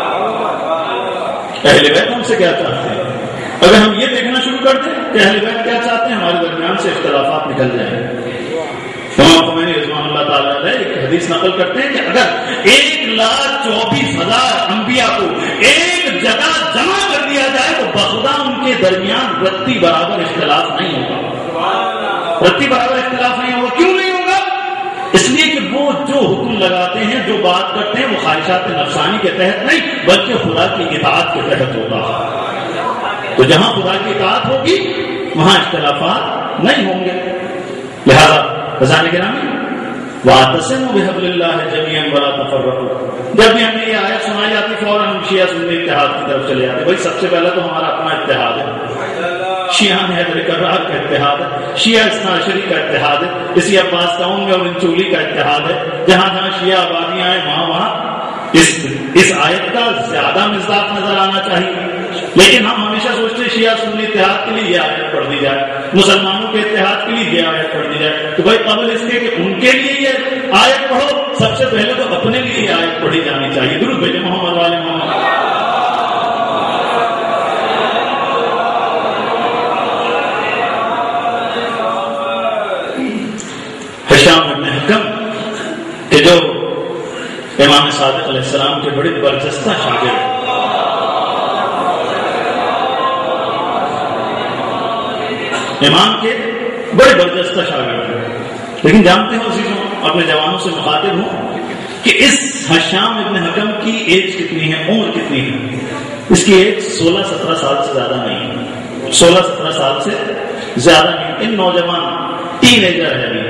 اہل بیت ہم سے کیا چاہتے ہیں. اگر ہم یہ دیکھنا شروع کر دیں کہ اہل بیت کیا چاہتے ہیں, ہمارے درمیان سے اختلافات نکل جائیں گے. رضوان اللہ تعالیٰ علیہ ایک حدیث نقل کرتے ہیں کہ اگر 1,24,000 انبیاء کو ایک جگہ جمع کر دیا جائے تو بخدا ان کے درمیان رتی برابر اختلاف نہیں ہوگا. رتی برابر اختلاف نہیں ہوگا. کیوں نہیں ہوگا؟ اس لیے کہ وہ جو حکم لگاتے ہیں, جو بات کرتے ہیں, وہ خواہشات نفسانی کے تحت نہیں بلکہ خدا کی اطاعت کے تحت ہوتا ہے. تو جہاں خدا کی اطاعت ہوگی وہاں اختلافات نہیں ہوں گے. لہذا بزان گرامی واعتصموا بحبل اللہ جميعا ولا تفرقوا. جب بھی ہمیں یہ آیت سنائی جاتی فوراً ہم شیعہ سنی اتحاد کی طرف چلے جاتے. بھائی سب سے پہلے تو ہمارا اپنا اتحاد ہے, شیعہ میں حیدر کرار کا اتحاد ہے, شیعہ اثنا عشری کا اتحاد ہے, اسی عباس ٹاؤن میں اور انچولی کا اتحاد ہے. جہاں جہاں شیعہ آبادیاں ہیں وہاں وہاں اس آیت کا زیادہ مصداق نظر آنا چاہیے. لیکن ہم ہمیشہ سوچتے ہیں شیعہ سنی اتحاد کے لیے یہ آیت پڑھ دی جائے, مسلمانوں کے اتحاد کے لیے یہ آیت پڑھ دی جائے. تو بھائی قبل اس کے کہ ان کے لیے یہ آیت پڑھو, سب سے پہلے تو اپنے لیے یہ آیت پڑھی جانی چاہیے. درود بھیجے محمد والے محمد. ہشام بن حکم کہ جو امام صادق علیہ السلام کے بڑے برجستہ شاگرد, امام کے بڑے برجستہ شاگرد ہیں, لیکن جانتے ہو عزیزوں, اپنے جوانوں سے مخاطب ہوں کہ اس ہشام ابن حکم کی ایج کتنی ہے, عمر کتنی ہے. اس کی ایج 16-17 سال سے زیادہ نہیں ہے, 16-17 سال سے زیادہ نہیں. ان نوجوان ٹین ایجر ہے,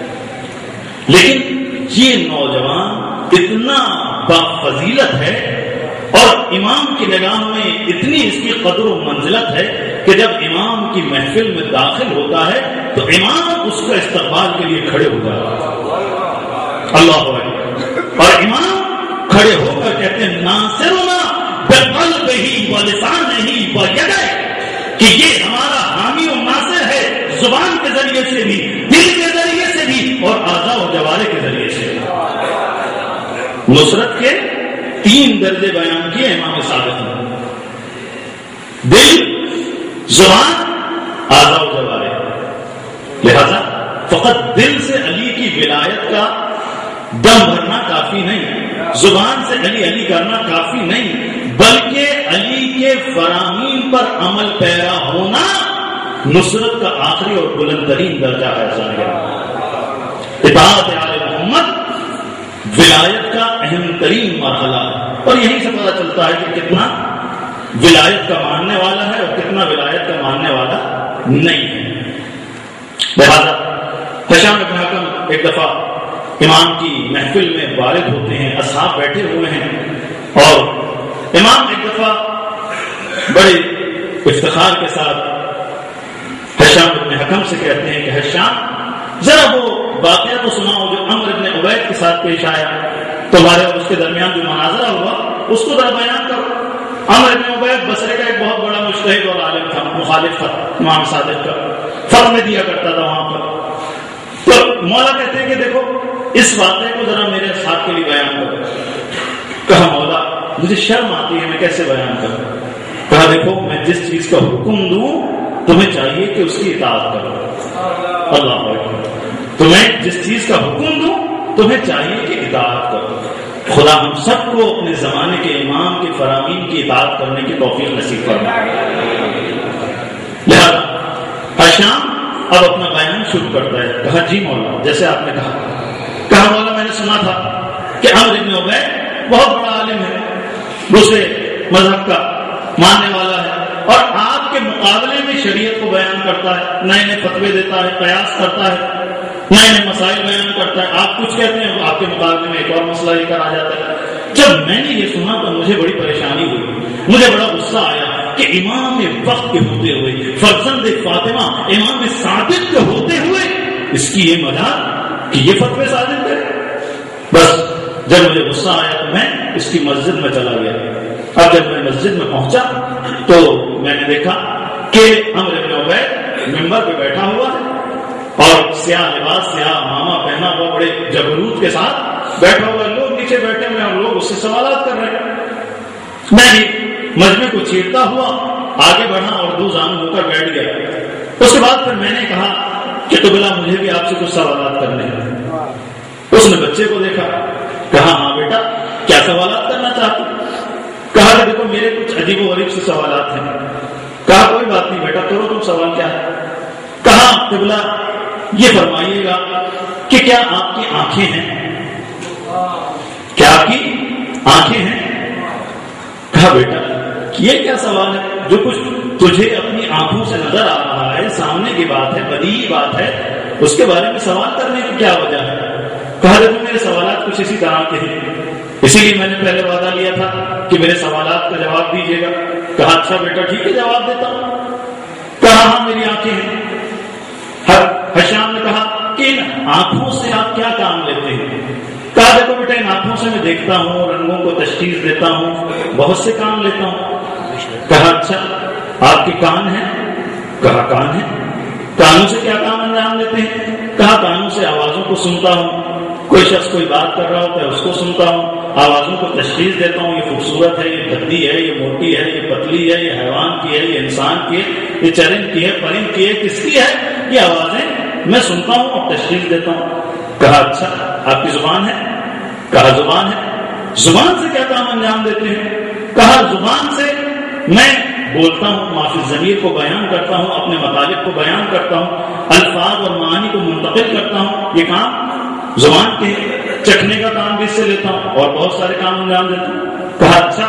لیکن یہ نوجوان اتنا بافضیلت ہے اور امام کی نگاہ میں اتنی اس کی قدر و منزلت ہے کہ جب امام کی محفل میں داخل ہوتا ہے تو امام اس کا استقبال کے لیے کھڑے ہو جاتا ہے. اللہ اکبر. اور امام کھڑے ہو کر کہتے ہیں ناصرنا بقلبہ ولسانہ ویدہ, کہ یہ ہمارا حامی و ناصر ہے, زبان کے ذریعے سے بھی, دل کے ذریعے سے بھی اور اعضاء و جوارح کے ذریعے سے بھی. نصرت کے 3 درجے بیان کیے امام صادق نے, دل, زبان, اعضاء و جوارح. لہذا فقط دل سے علی کی ولایت کا دم بھرنا کافی نہیں, زبان سے علی علی کرنا کافی نہیں, بلکہ علی کے فرامین پر عمل پیرا ہونا نصرت کا آخری اور بلند ترین درجہ ہے. اطاعت آل محمد ولایت کا اہم ترین مرحلہ ہے, اور یہیں سے پتہ چلتا ہے کہ کتنا ولایت کا ماننے والا ہے اور کتنا ولایت کا ماننے والا نہیں ہے. لہذا ہشام بن حکم ایک دفعہ امام کی محفل میں وارد ہوتے ہیں, اصحاب بیٹھے ہوئے ہیں, اور امام ایک دفعہ بڑے افتخار کے ساتھ ہشام بن حکم سے کہتے ہیں کہ ہشام ذرا وہ واقعہ تو سناؤ جو عمر بن عبید کے ساتھ پیش آیا, تمہارے اور اس کے درمیان جو مناظرہ ہوا اس کو ذرا بیان کرو. عمر بن عبید بصرے کا ایک بہت بڑا مجتہد اور عالم تھا, مخالف تھا امام صادق کا, فتوے دیا کرتا تھا وہاں پر. تو مولا کہتے ہیں کہ دیکھو اس واقعے کو ذرا میرے ساتھ کے لیے بیان کرو. کہا مولا مجھے شرم آتی ہے, میں کیسے بیان کروں. کہا دیکھو میں جس چیز کا حکم دوں تمہیں چاہیے کہ اس کی اطاعت کرو. اللہ اکبر. تمہیں جس چیز کا حکم دوں تمہیں چاہیے کہ اطاعت کرو. خدا ہم سب کو اپنے زمانے کے امام کے فرامین کی اطاعت کرنے کی توفیق نصیب فرمائے. لہذا ہشام اب اپنا بیان شروع کرتا ہے. کہا جی مولا جیسے آپ نے کہا مولا میں نے سنا تھا کہ عمر بن عبید بہت بڑا عالم ہے, دوسرے مذہب کا ماننے والا ہے, اور آپ کے مقابلے میں شریعت کو بیان کرتا ہے, نئے نئے فتوے دیتا ہے, قیاس کرتا ہے, نئے نئے مسائل بیان کرتا ہے. آپ کچھ کہتے ہیں آپ کے مقابلے میں ایک اور مسئلہ لے کر آ جاتا ہے. جب میں نے یہ سنا تو مجھے بڑی پریشانی ہوئی, مجھے بڑا غصہ آیا کہ امام وقت کے ہوتے ہوئے, فرزند فاطمہ امام صادق کے ہوتے ہوئے اس کی یہ مجال کہ یہ فتوے صادق ہے. بس جب مجھے غصہ آیا تو میں اس کی مسجد میں چلا گیا. اب جب میں مسجد میں پہنچا تو میں نے دیکھا کہ عمر بن عبید ممبر پہ بیٹھا ہوا ہے اور سیاہ لباس سیاہ ماما پہنا ہوا بڑے جبروت کے ساتھ بیٹھا ہوا، لوگ نیچے بیٹھے ہوئے اور لوگ اس سے سوالات کر رہے ہیں۔ میں بھی مجمع کو چیرتا ہوا آگے بڑھا اور دو زانو ہو کر بیٹھ گیا۔ اس کے بعد پھر میں نے کہا کہ قبلہ مجھے بھی آپ سے کچھ سوالات کرنے ہیں۔ اس نے بچے کو دیکھا، کہا ہاں بیٹا کیا سوالات کرنا چاہتے؟ کہا کہ دیکھو میرے کچھ عجیب و غریب سے سوالات ہیں۔ کہا کوئی بات نہیں بیٹا، کرو تم سوال کیا ہے؟ کہا قبلہ یہ فرمائیے گا کہ کیا آپ کی آنکھیں ہیں؟ کیا آپ کی آنکھیں ہیں؟ کہا بیٹا یہ کیا سوال ہے؟ جو کچھ تجھے اپنی آنکھوں سے نظر آ رہا ہے، سامنے کی بات ہے، بدیہی بات ہے، اس کے بارے میں سوال کرنے کی کیا وجہ ہے؟ کہا دیکھو میرے سوالات کچھ اسی طرح کے ہیں، اسی لیے میں نے پہلے وعدہ لیا تھا کہ میرے سوالات کا جواب دیجیے گا۔ کہا اچھا بیٹا ٹھیک ہے جواب دیتا ہوں۔ کہا ہاں میری آنکھیں ہیں۔ حشام نے کہا کہ ان آنکھوں سے آپ کیا کام لیتے ہیں؟ کہا دیکھو بیٹا ان آنکھوں سے میں دیکھتا ہوں، رنگوں کو تشخیص دیتا ہوں، بہت سے کام لیتا ہوں۔ کہا اچھا آپ کے کان ہیں؟ کہا کان ہیں۔ کانوں سے کیا کام انجام دیتے ہیں؟ کہا کانوں سے آوازوں کو سنتا ہوں، کوئی شخص کوئی بات کر رہا ہوتا ہے اس کو سنتا ہوں، آوازوں کو تشخیص دیتا ہوں، یہ خوبصورت ہے، یہ بھدی ہے، یہ موٹی ہے، یہ پتلی ہے، یہ حیوان کی ہے، یہ انسان کی ہے، یہ چرند کی ہے، پرند کی ہے، کس کی ہے، یہ آوازیں میں سنتا ہوں اور تشخیص دیتا ہوں۔ کہا اچھا آپ کی زبان ہے؟ کہا زبان ہے۔ زبان سے کیا کام انجام دیتے ہیں؟ کہا زبان سے میں بولتا ہوں، معافی ضمیر کو بیان کرتا ہوں، اپنے مطالب کو بیان کرتا ہوں، الفاظ اور معانی کو منتقل کرتا ہوں، یہ کام زبان کے۔ چکھنے کا کام بھی اس سے لیتا ہوں اور بہت سارے کام انجام دیتا ہوں۔ کہا اچھا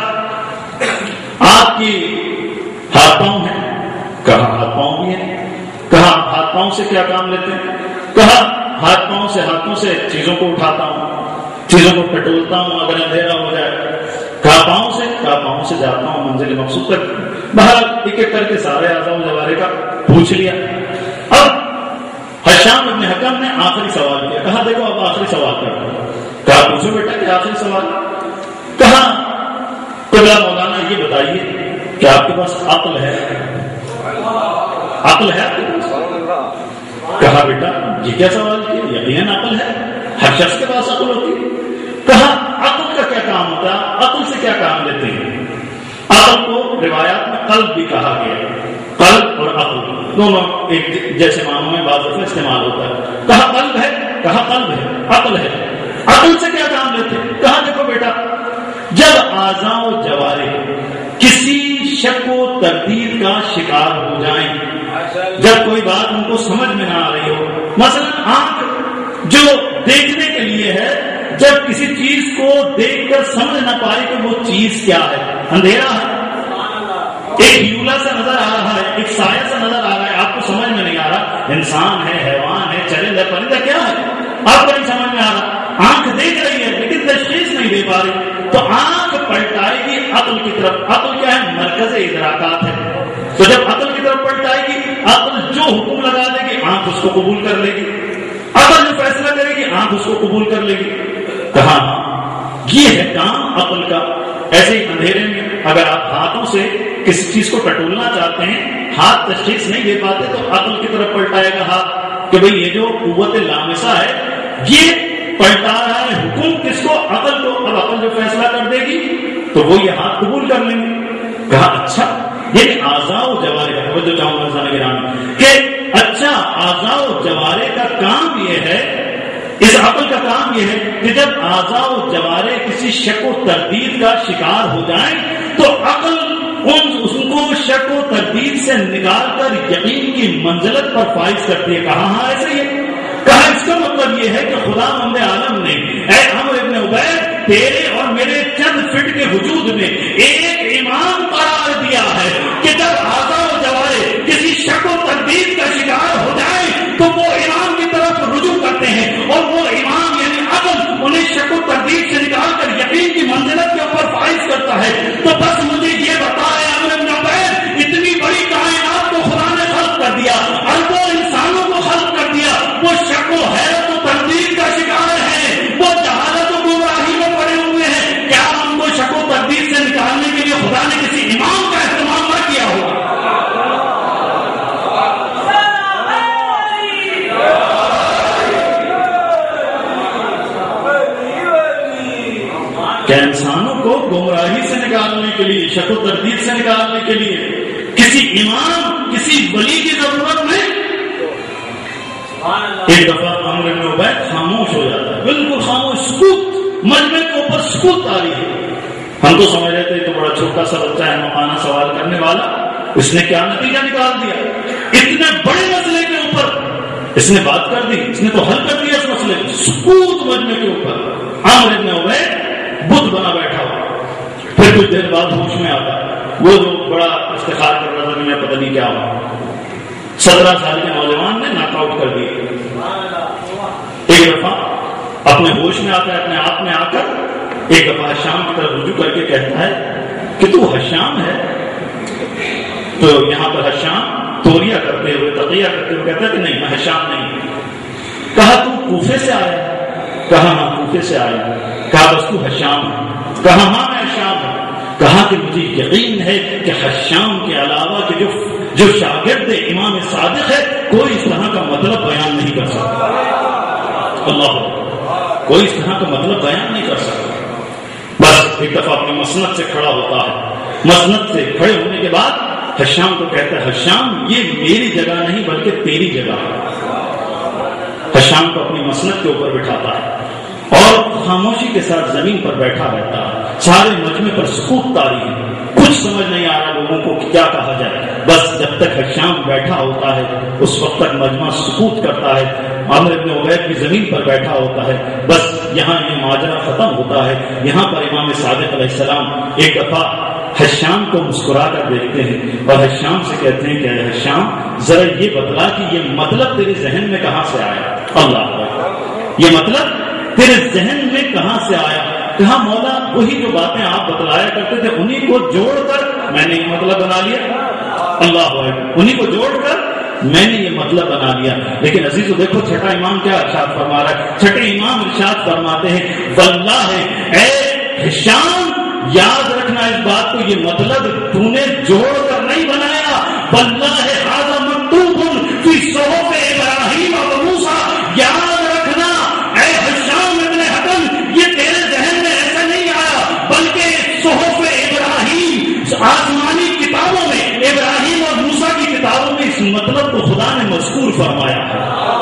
آپ کی ہاتھ پاؤں ہیں؟ کہا ہاتھ پاؤں بھی ہے۔ کہا ہاتھ پاؤں سے کیا کام لیتے ہیں؟ کہا ہاتھ پاؤں سے ہاتھوں سے چیزوں کو اٹھاتا ہوں، چیزوں کو پٹولتا ہوں اگر اندھیرا ہو جائے۔ کہا پاؤں سے؟ کہا پاؤں سے جاتا ہوں منزل مقصود تک۔ باہر ایک ایک کر کے سارے اعضاء و جوارح کا پوچھ لیا۔ اب حشام ابن حکم نے آخری سوال کیا۔ کہا دیکھو اب آخری سوال کرتا ہوں۔ کہا پوچھو بیٹا کہ آخری سوال۔ کہا قبلہ مولانا یہ بتائیے کہ آپ کے پاس عقل ہے؟ عقل ہے آپ کے پاس؟ کہا بیٹا یہ کیا سوال کیا، یقیناً عقل ہے، ہر شخص کے پاس عقل ہوتی ہے۔ کہا عقل کا کیا کام ہوتا ہے، عقل سے کیا کام لیتے ہیں؟ عقل کو روایات میں قلب بھی کہا گیا، قلب اور عقل دونوں ایک جیسے معنوں میں بعض دفعہ استعمال ہوتا ہے۔ کہا قلب ہے؟ کہا قلب ہے، عقل ہے۔ عقل سے کیا کام لیتے ہیں؟ کہا دیکھو بیٹا جب اعضاء و جوارح کسی شک و تردید کا شکار ہو جائیں، جب کوئی بات ان کو سمجھ میں نہ آ رہی ہو، مثلا آنکھ جو دیکھنے کے لیے ہے، جب کسی چیز کو دیکھ کر سمجھ نہ پائے کہ وہ چیز کیا ہے، اندھیرا ہے، ایک ہیولا سا نظر آ رہا ہے، ایک سایہ سا نظر آ رہا ہے، آپ کو سمجھ میں نہیں آ رہا انسان ہے، حیوان ہے، چرند ہے، پرندہ کیا ہے، آپ کو نہیں سمجھ میں آ رہا۔ آنکھ دیکھ رہی ہے لیکن تشخیص نہیں دے پا رہی، تو آنکھ پلٹائے گی عقل کی طرف۔ عقل کیا ہے؟ مرکز ادراکات ہے۔ تو جب عقل کی طرف پلٹائے گی، عقل جو حکم لگا دے گی آنکھ اس کو قبول کر لے گی، عقل جو فیصلہ کرے گی آنکھ اس کو قبول کر لے گی۔ کہا یہ ہے کام عقل کا۔ ایسے ہی اندھیرے میں اگر آپ ہاتھوں سے کسی چیز کو ٹٹولنا چاہتے ہیں، ہاتھ تشخیص نہیں دے پاتے تو عقل کی طرف پلٹائے گا ہاتھ کہ بھئی یہ جو قوت لامسہ ہے یہ پلٹا رہا ہے حکم کس کو؟ عقل کو۔ اب عقل جو فیصلہ کر دے گی تو وہ یہ ہاتھ قبول کر لیں گے۔ کہا اچھا یہ اعضاء و جوارح کا جو چاہوں گا کہ اچھا اعضاء و جوارح کا کام یہ ہے، اس عقل کا کام یہ ہے کہ جب اعضاء و جوارح کسی شک و تردید کا شکار ہو جائیں تو عقل ان کو شک و تردید سے نکال کر یقین کی منزلت پر فائز کرتی ہے۔ کہا ہاں ایسے ہی ہے۔ کہا اس کا مطلب یہ ہے کہ خدا مند عالم نے اے عمرو ابن عبید تیرے اور میرے چند فٹ کے وجود میں ایک امام قرار دیا ہے کہ جب اعضاء و جوارح کسی شک و تردید کا شکار ہو جائیں تو وہ امام کی طرف رجوع کرتے ہیں اور وہ امام یعنی عقل انہیں شک و تردید سے نکال کر یقین کی منزلت کے اوپر فائز کرتا ہے۔ تو بس مجھے یہ بتایا عمرو ابن عبید اتنی بڑی کائنات کو خدا نے خلق کر دیا، اربوں انسانوں کو خلق کر دیا، وہ شک و حیرت و تردید کا شکار ہے، وہ جہالت و گمراہی میں پڑے ہوئے ہیں، کیا ہم کو شک و تردید سے نکالنے کے لیے خدا نے کسی امام کا اہتمام نہ کیا ہوگا؟ کیا انسانوں کو گمراہی سے نکالنے کے لیے، شک و تردید سے نکالنے کے لیے کسی امام، کسی ولی کی ضرورت نہیں؟ ایک دفعہ عمرو بن عبید خاموش ہو جاتا ہے، بالکل خاموش، سکوت، مجمع کے اوپر سکوت آ رہی ہے۔ ہم تو سمجھ رہے تھے تو بڑا چھوٹا سا بچہ ہے، مقانہ سوال کرنے والا، اس نے کیا نتیجہ نکال دیا؟ اتنے بڑے مسئلے کے اوپر اس نے بات کر دی، اس نے تو حل کر دیا اس مسئلے کو۔ سکوت مجمع کے اوپر، عمرو بن عبید بت بنا بیٹھا ہوا۔ پھر کچھ دیر بعد ہوش میں آتا، وہ جو بڑا افتخار کر رہا تھا کہ میں پتہ نہیں کیا ہوا، 17 سال کے نوجوان نے ناک آؤٹ کر دیا۔ ایک دفعہ اپنے ہوش میں آتا ہے، اپنے آپ میں آ کر ایک دفعہ حشام کی طرف رجوع کر کے کہتا ہے کہ تو حشام ہے؟ تو یہاں پر حشام توریہ کرتے ہوئے، تقیہ کرتے ہوئے کہتا ہے کہ نہیں، میں حشام نہیں۔ کہا تو کوفے سے آیا؟ کہا ہاں کوفے سے آیا۔ کہا بس تو حشام ہے؟ کہا ہاں میں حشام ہوں۔ کہا کہ مجھے یقین ہے کہ حشام کے علاوہ کہ جو شاگرد امام صادق ہے، کوئی اس طرح کا مطلب بیان نہیں کر سکتا۔ اللہ، کوئی اس طرح کا مطلب بیان نہیں کر سکتا۔ بس ایک دفعہ اپنی مسند سے کھڑا ہوتا ہے، مسند سے کھڑے ہونے کے بعد حشام کو کہتا ہے، حشام یہ میری جگہ نہیں بلکہ تیری جگہ ہے۔ حشام کو اپنی مسند کے اوپر بٹھاتا ہے اور خاموشی کے ساتھ زمین پر بیٹھا رہتا ہے۔ سارے مجمع پر سکوت طاری ہے، کچھ سمجھ نہیں آ رہا لوگوں کو کہ کیا کہا جائے۔ بس جب تک حشام بیٹھا ہوتا ہے اس وقت تک مجمع سکوت کرتا ہے۔ عمرو بن عبید بھی زمین پر بیٹھا ہوتا ہے۔ بس یہاں یہ ماجرا ختم ہوتا ہے۔ یہاں پر امام صادق علیہ السلام ایک دفعہ حشام کو مسکرا کر دیکھتے ہیں اور حشام سے کہتے ہیں کہ اے حشام، ذرا یہ بتلا کہ یہ مطلب تیرے ذہن میں کہاں سے آیا؟ اللہ، یہ مطلب تیرے ذہن میں کہاں سے آیا؟ کہا مولا وہی جو باتیں آپ بتلایا کرتے تھے انہی کو جوڑ کر میں نے یہ مطلب بنا لیا۔ اللہ، انہی کو جوڑ کر میں نے یہ مطلب بنا لیا۔ لیکن عزیزو دیکھو چھٹا امام کیا ارشاد فرما رہا ہے۔ چھٹے امام ارشاد فرماتے ہیں، واللہ اے حشام، یاد رکھنا اس بات کو، یہ مطلب تو نے جوڑ کر نہیں بنایا، واللہ ھذا مکتوب فی صحف ابراہیم و موسیٰ۔ یاد رکھنا اے حشام ابن حکم، یہ تیرے ذہن میں ایسا نہیں آیا بلکہ صحف ابراہیم، آسمانی کتابوں میں، ابراہیم اور موسیٰ کی کتابوں میں اس مطلب کو خدا نے مذکور فرمایا ہے۔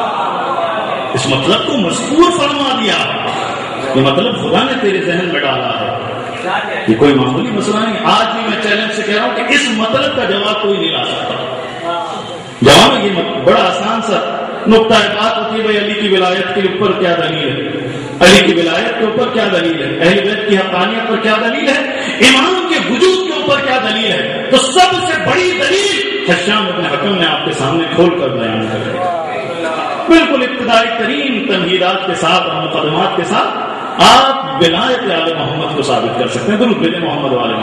اس مطلب کو مذکور فرما دیا، یہ مطلب خدا نے تیرے ذہن میں ڈالا ہے۔ یہ کوئی معمولی مسئلہ نہیں۔ آج بھی میں چیلنج سے کہہ رہا ہوں کہ اس مطلب کا جواب کوئی نہیں لا سکتا۔ جواب یہ بڑا آسان سا نقطہ بات ہوتی ہے، بھائی علی کی ولایت کے اوپر کیا دلیل ہے؟ علی کی ولایت کے اوپر کیا دلیل ہے؟ اہل بیت کی حقانیت پر کیا دلیل ہے؟ امام کے وجود کے اوپر کیا دلیل ہے؟ تو سب سے بڑی دلیل حشام ابن حکم نے آپ کے سامنے کھول کر بیان کر دی، بالکل ابتدائی ترین تمہیدات کے ساتھ اور مقدمات کے ساتھ آپ ولایت آل محمد کو ثابت کر سکتے ہیں۔ درود بھیجیں محمد والے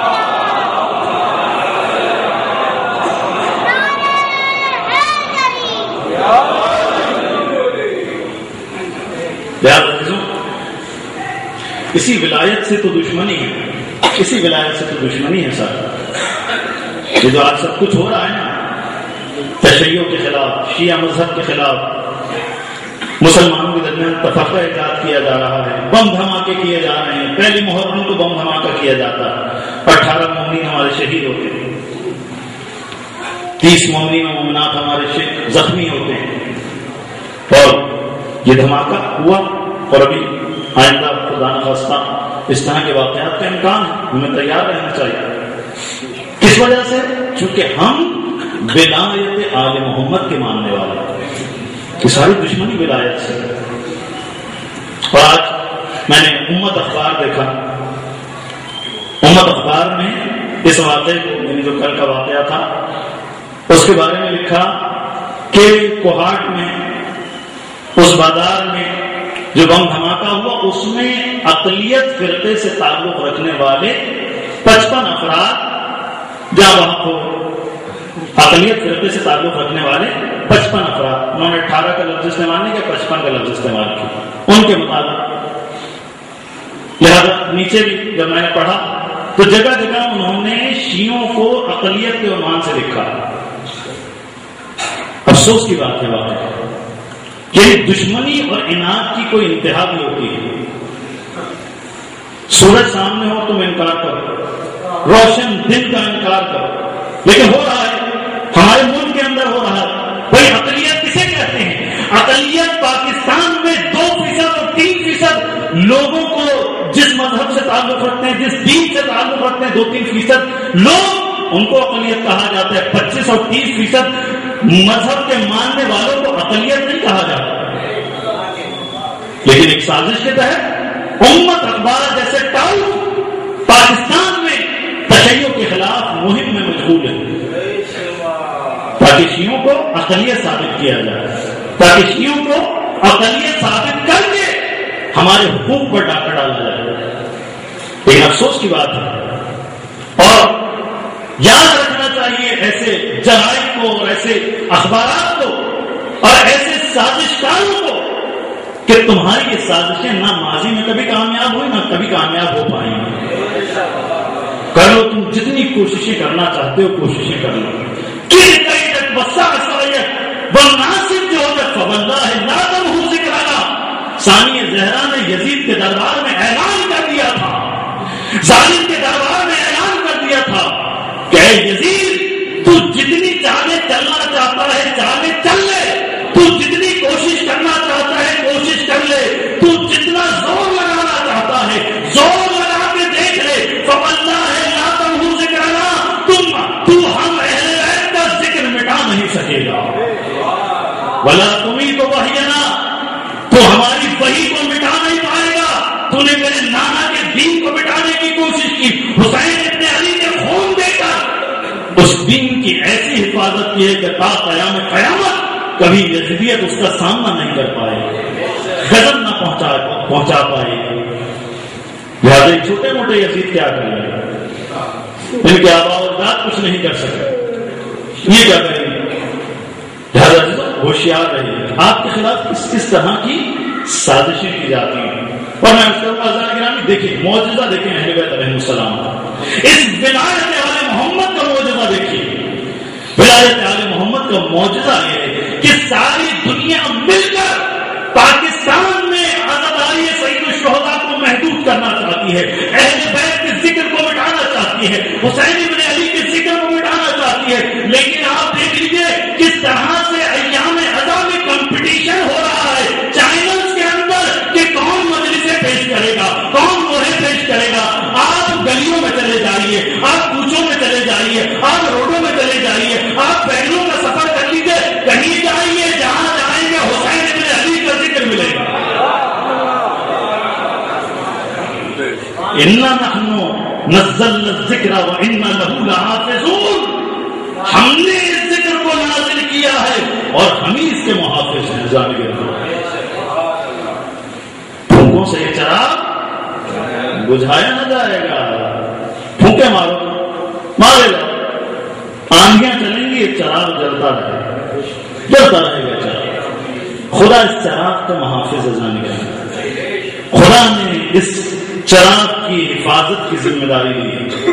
اسی ولایت سے تو دشمنی ہے، اسی ولایت سے تو دشمنی ہے سر۔ یہ جو آج سب کچھ ہو رہا ہے نا، تشیعوں کے خلاف، شیعہ مذہب کے خلاف مسلمانوں کے درمیان تفرقہ ایجاد کیا جا رہا ہے، بم دھماکے کیے جا رہے ہیں۔ پہلی محرم کو بم دھماکہ کیا جاتا ہے، 18 مومنین ہمارے شہید ہوتے ہیں، 30 مومنین و مومنات ہمارے زخمی ہوتے ہیں، اور یہ دھماکہ ہوا۔ اور ابھی آئندہ خدا نخواستہ اس طرح کے واقعات کا امکان ہے، ہمیں تیار رہنا چاہیے۔ کس وجہ سے؟ چونکہ ہم ولایت آل محمد کے ماننے والے ہیں، یہ ساری دشمنی ولایت سے۔ اور آج میں نے امت اخبار دیکھا، امت اخبار میں اس واقعے کو، یعنی جو کل کا واقعہ تھا اس کے بارے میں لکھا کہ کوہاٹ میں، اس بازار میں جو بم دھماکہ ہوا اس میں اقلیت فرقے سے تعلق رکھنے والے 55 افراد جہاں وہاں ہو، اقلیت فرقے سے تعلق رکھنے والے 55 افراد، انہوں نے 18 کا لفظ استعمال نہیں کیا، 55 کا لفظ استعمال کیا ان کے مطابق۔ لہذا نیچے بھی جب میں نے پڑھا تو جگہ جگہ انہوں نے شیعوں کو اقلیت کے عنوان سے لکھا۔ افسوس کی بات ہے واقعی، یہ دشمنی اور عناد کی کوئی انتہا بھی ہوتی ہے۔ سورج سامنے ہو تم انکار کرو, روشن دن کا انکار کرو, لیکن ہو رہا ہے ہمارے ملک کے اندر ہو رہا ہے. بھائی اقلیت کسے کہتے ہیں؟ اقلیت پاکستان میں 2% اور 3% لوگوں کو جس مذہب سے تعلق رکھتے ہیں, جس دین سے تعلق رکھتے ہیں, 2-3% لوگ ان کو اقلیت کہا جاتا ہے. 25 اور 30% مذہب کے ماننے والوں کو اقلیت نہیں کہا جاتا. لیکن ایک سازش کے تحت امت اخبار جیسے ٹاؤن پاکستان میں تشیع کے خلاف مہم میں مشغول ہے, تاکہ شیعوں کو اقلیت ثابت کیا جائے, تاکہ شیعوں کو اقلیت ثابت کر کے ہمارے حقوق پر ڈاکہ ڈالا جائے. لیکن افسوس کی بات ہے, اور یاد رکھنا چاہیے ایسے جرائد کو اور ایسے اخبارات کو اور ایسے سازشکاروں کو کہ تمہاری یہ سازشیں نہ ماضی میں کبھی کامیاب ہوئی نہ کبھی کامیاب ہو پائیں گی. کرو تم جتنی کوششیں کرنا چاہتے ہو کوششیں کر لو. ثانی زہرا نے یزید کے دربار میں اعلان کر دیا تھا, ظالم کے دربار میں اعلان کر دیا تھا کہ اے یزید تو جتنی چالیں چلنا چاہتا ہے چالیں چل لے, تو جتنی کوشش کرنا چاہتا ہے کوشش کر لے, تو جتنا زور لگانا چاہتا ہے زور لگا کے دیکھ لے. فواللہ لا تمحو ذکرنا, تو ہم اہل بیت کا ذکر مٹا نہیں سکے گا. ولا تمہیں تو وحینا, تو ہماری وحی کو مٹا نہیں پائے گا. تو نے میرے نانا کے دین کو مٹانے کی کوشش کی, حسین ابن علی کے خون دے کر اس دین کی ایسی حفاظت کی ہے کہ تا قیامت کبھی یزیدیت اس کا سامنا نہیں کر پائے, غضب نہ پہنچا پائے. لہٰذا چھوٹے موٹے یزید کیا کریں گے, ان کے آباء و اجداد کچھ نہیں کر سکے, یہ کیا کریں گے. لہٰذا ہوشیار رہیے, آپ کے خلاف کس طرح کی سازشیں کی جاتی ہیں. اور میں اس کا دیکھیں معجزہ دیکھیں اہل بیت علیہ السلام کا, اس ولایت آل محمد کا معجزہ دیکھیے. ولایت آل محمد کا معجزہ یہ ہے کہ ساری دنیا مل کر پاکستان میں عزاداری سید الشہداء کو محدود کرنا چاہتی ہے, اہل بیت کے ذکر کو مٹانا چاہتی ہے, حسین ابن علی کے ذکر کو مٹانا چاہتی ہے. لیکن آپ دیکھ لیجیے کس طرح سے ایام عزا میں کمپٹیشن ہو رہا ہے چینلز کے اندر کہ کون مجلسیں پیش کرے گا, کون دوہے پیش کرے گا. آپ گلیوں میں چلے جائیے, آپ کوچوں میں چلے جائیے, آپ روڈوں میں چلے جائیے, آپ بہنوں کا سفر کر لیجیے, کہیں جائیے جہاں جائیں گے حسین ابن علی کا ذکر ملے گا. اِنَّا نَحْنُ نَزَّلْنَا الذِّكْرَ وَإِنَّا لَهُ لَحَافِظُونَ, ہم نے اس ذکر کو نازل کیا ہے اور ہم ہی اس کے محافظ ہیں. جانب پھونکوں سے یہ چراغ بجھایا نہ جائے گا. پھونکے مارو مارے گا, آندیاں چلیں گی یہ چراغ جلتا رہے گا چراغ. خدا اس چراغ کا محافظ ہے. جانب خدا نے اس چراغ کی حفاظت کی ذمہ داری لی ہے.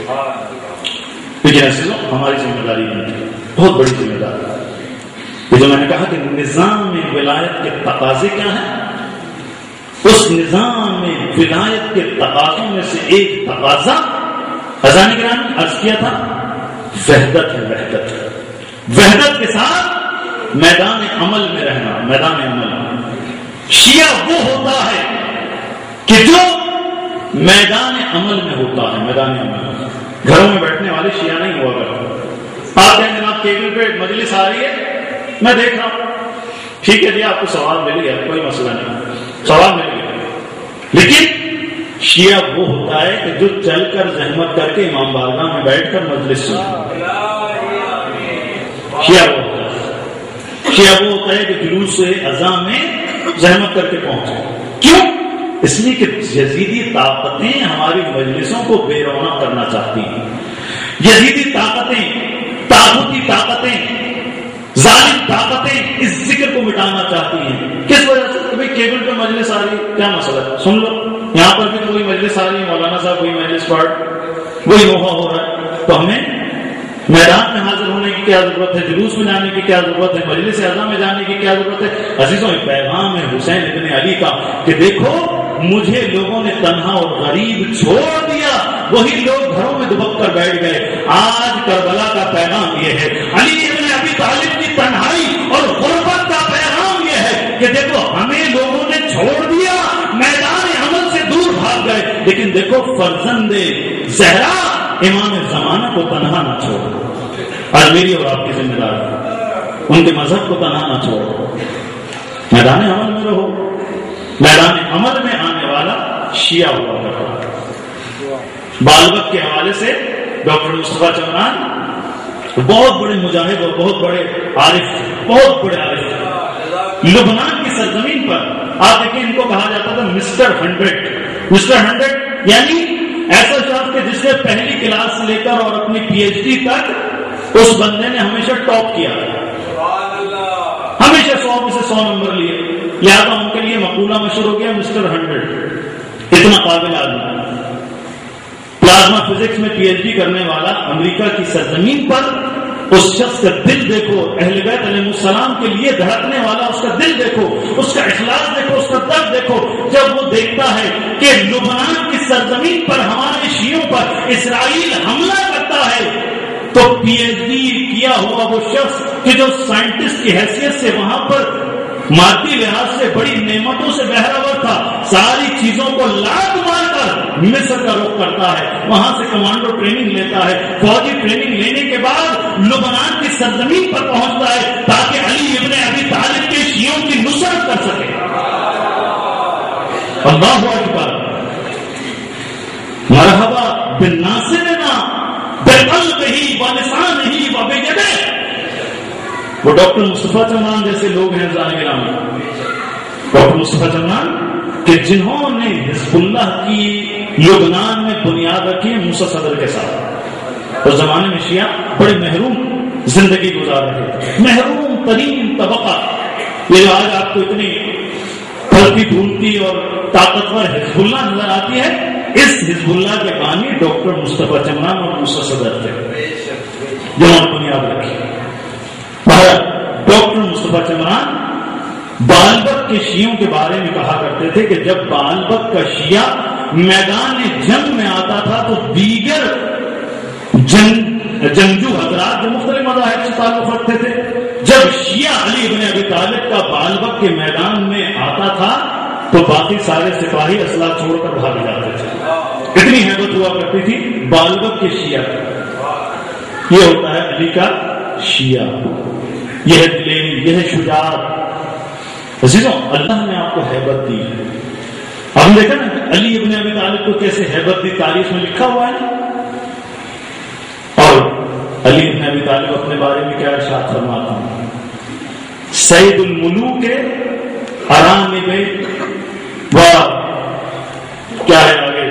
لیکن ایسے ہماری ذمہ داری نہیں, بہت بڑی ذمہ داری. یہ جو میں نے کہا کہ نظام میں ولایت کے تقاضے کیا ہیں, اس نظام میں ولایت کے تقاضوں میں سے ایک تقاضا اذان گرامی عرض کیا تھا وحدت ہے. وحدت کے ساتھ میدان عمل میں رہنا. میدان عمل شیعہ وہ ہوتا ہے کہ جو میدان عمل میں ہوتا ہے. میدان عمل گھروں میں بیٹھنے والے شیعہ نہیں ہوا کرتے. آپ کہیں جناب کیبل پہ مجلس آ رہی ہے, میں دیکھ رہا ہوں, ٹھیک ہے جی آپ کو ثواب مل گیا, کوئی مسئلہ نہیں, ثواب مل گیا. لیکن شیعہ وہ ہوتا ہے کہ جو چل کر زحمت کر کے امام بارگاہ میں بیٹھ کر مجلس سنتا. شیعہ وہ ہوتا ہے. شیعہ وہ ہوتا ہے کہ جلوس اذاں میں زحمت کر کے پہنچے. کیوں؟ اس لیے کہ یزیدی طاقتیں ہماری مجلسوں کو بے رونق کرنا چاہتی ہیں. یزیدی طاقتیں, طاغوتی طاقتیں, ظالم طاقتیں اس ذکر کو مٹانا چاہتی ہیں. کس وجہ سے؟ بھائی کیبل پہ مجلس آ رہی ہے, کیا مسئلہ ہے, سن لو. یہاں پر بھی تو کوئی مجلس آ رہی ہے, مولانا صاحب کوئی مجلس پڑھ, وہی نوحہ ہو رہا ہے. تو ہمیں میدان میں حاضر ہونے کی کیا ضرورت ہے, جلوس میں جانے کی کیا ضرورت ہے, مجلس اعظم میں جانے کی کیا ضرورت ہے. عزیزوں, پیغام ہے حسین ابن علی کا کہ دیکھو مجھے لوگوں نے تنہا اور غریب چھوڑ دیا، وہی لوگ گھروں میں دبک کر بیٹھ گئے۔ آج کربلا کا پیغام یہ ہے، علی ابن ابی طالب کی تنہائی اور غربت کا پیغام یہ ہے کہ دیکھو ہمیں لوگوں نے چھوڑ دیا، میدان عمل سے دور بھاگ گئے، لیکن دیکھو فرزند زہرا امام زمانہ کو تنہا نہ چھوڑو۔ اور میری اور آپ کی ذمہ داری، ان کے مذہب کو تنہا نہ چھوڑو، میدان عمل میں رہو۔ میدان عمل میں آنے والا شیعہ ہوا کرتا ہے۔ بالبک کے حوالے سے ڈاکٹر مصطفیٰ چمران بہت بڑے مجاہد اور بہت بڑے عارف، بہت بڑے عارف، لبنان کی سرزمین پر آپ دیکھیں ان کو کہا جاتا تھا مسٹر 100۔ مسٹر 100 یعنی ایسا شخص کہ جس نے پہلی کلاس سے لے کر اور اپنی پی ایچ ڈی تک اس بندے نے ہمیشہ ٹاپ کیا، ہمیشہ 100 میں سے 100 نمبر لیے، لہذا ان کے لیے مقولہ مشہور ہو گیا مسٹر 100۔ اتنا قابل آدمی، پلازما فزکس میں پی ایچ ڈی کرنے والا، امریکہ کی سرزمین پر اس شخص کا دل دیکھو، اہل بیت علیہ السلام کے لیے دھڑکنے والا اس کا دل دیکھو، اس کا اخلاص دیکھو، اس کا درد دیکھو۔ جب وہ دیکھتا ہے کہ لبنان کی سرزمین پر ہمارے شیعوں پر اسرائیل حملہ کرتا ہے، تو پی ایچ ڈی کیا ہوا وہ شخص کہ جو سائنٹسٹ کی حیثیت سے وہاں پر مادی لحاظ سے بڑی نعمتوں سے بہراور تھا، ساری چیزوں کو لات مار کر مصر کا رخ کرتا ہے، وہاں سے کمانڈو ٹریننگ لیتا ہے، فوجی ٹریننگ لینے کے بعد لبنان کی سرزمین پر پہنچتا ہے تاکہ علی ابن ابی طالب کے شیعوں کی نصرت کر سکے۔ اللہ اکبر، مرحبا بالناصرنا بقلبہ ولسانہ وبیدہ۔ وہ ڈاکٹر مصطفیٰ چمران جیسے لوگ ہیں ظاہران، ڈاکٹر مصطفیٰ چمران کہ جنہوں نے حزب اللہ کی لبنان میں بنیاد رکھی ہے موسیٰ صدر کے ساتھ۔ اس زمانے میں شیعہ بڑے محروم زندگی گزار رہے تھے، محروم ترین طبقہ۔ یہ جو آج آپ کو اتنی پھلتی پھولتی اور طاقتور حزب اللہ نظر آتی ہے، اس حزب اللہ کے بانی ڈاکٹر مصطفیٰ چمران اور موسیٰ صدر تھے جنہوں نے بنیاد رکھی۔ ڈاکٹر مصطفیٰ چمران بالبک کے شیعوں کے بارے میں کہا کرتے تھے کہ جب بالبک کا شیعہ میدان جنگ میں آتا تھا تو دیگر جنگجو حضرات جو مختلف مذاہب سے تعلق رکھتے تھے، جب شیعہ علی ابن ابی طالب کا بالبک کے میدان میں آتا تھا تو باقی سارے سپاہی اسلحہ چھوڑ کر بھاگ جاتے تھے، اتنی ہیبت ہوا کرتی تھی بالبک کے شیعہ۔ یہ ہوتا ہے علی کا شیعہ، یہ ہے دلیری، یہ ہے شجاعت۔ عزیزوں، اللہ نے آپ کو ہیبت دی۔ ہم دیکھیں نا علی ابن ابی طالب کو کیسے ہیبت دی، تاریخ میں لکھا ہوا ہے۔ اور علی ابن ابی طالب اپنے بارے میں کیا ارشاد فرماتا ہوں، سید الملوک ارانب و کیا ہے، آگے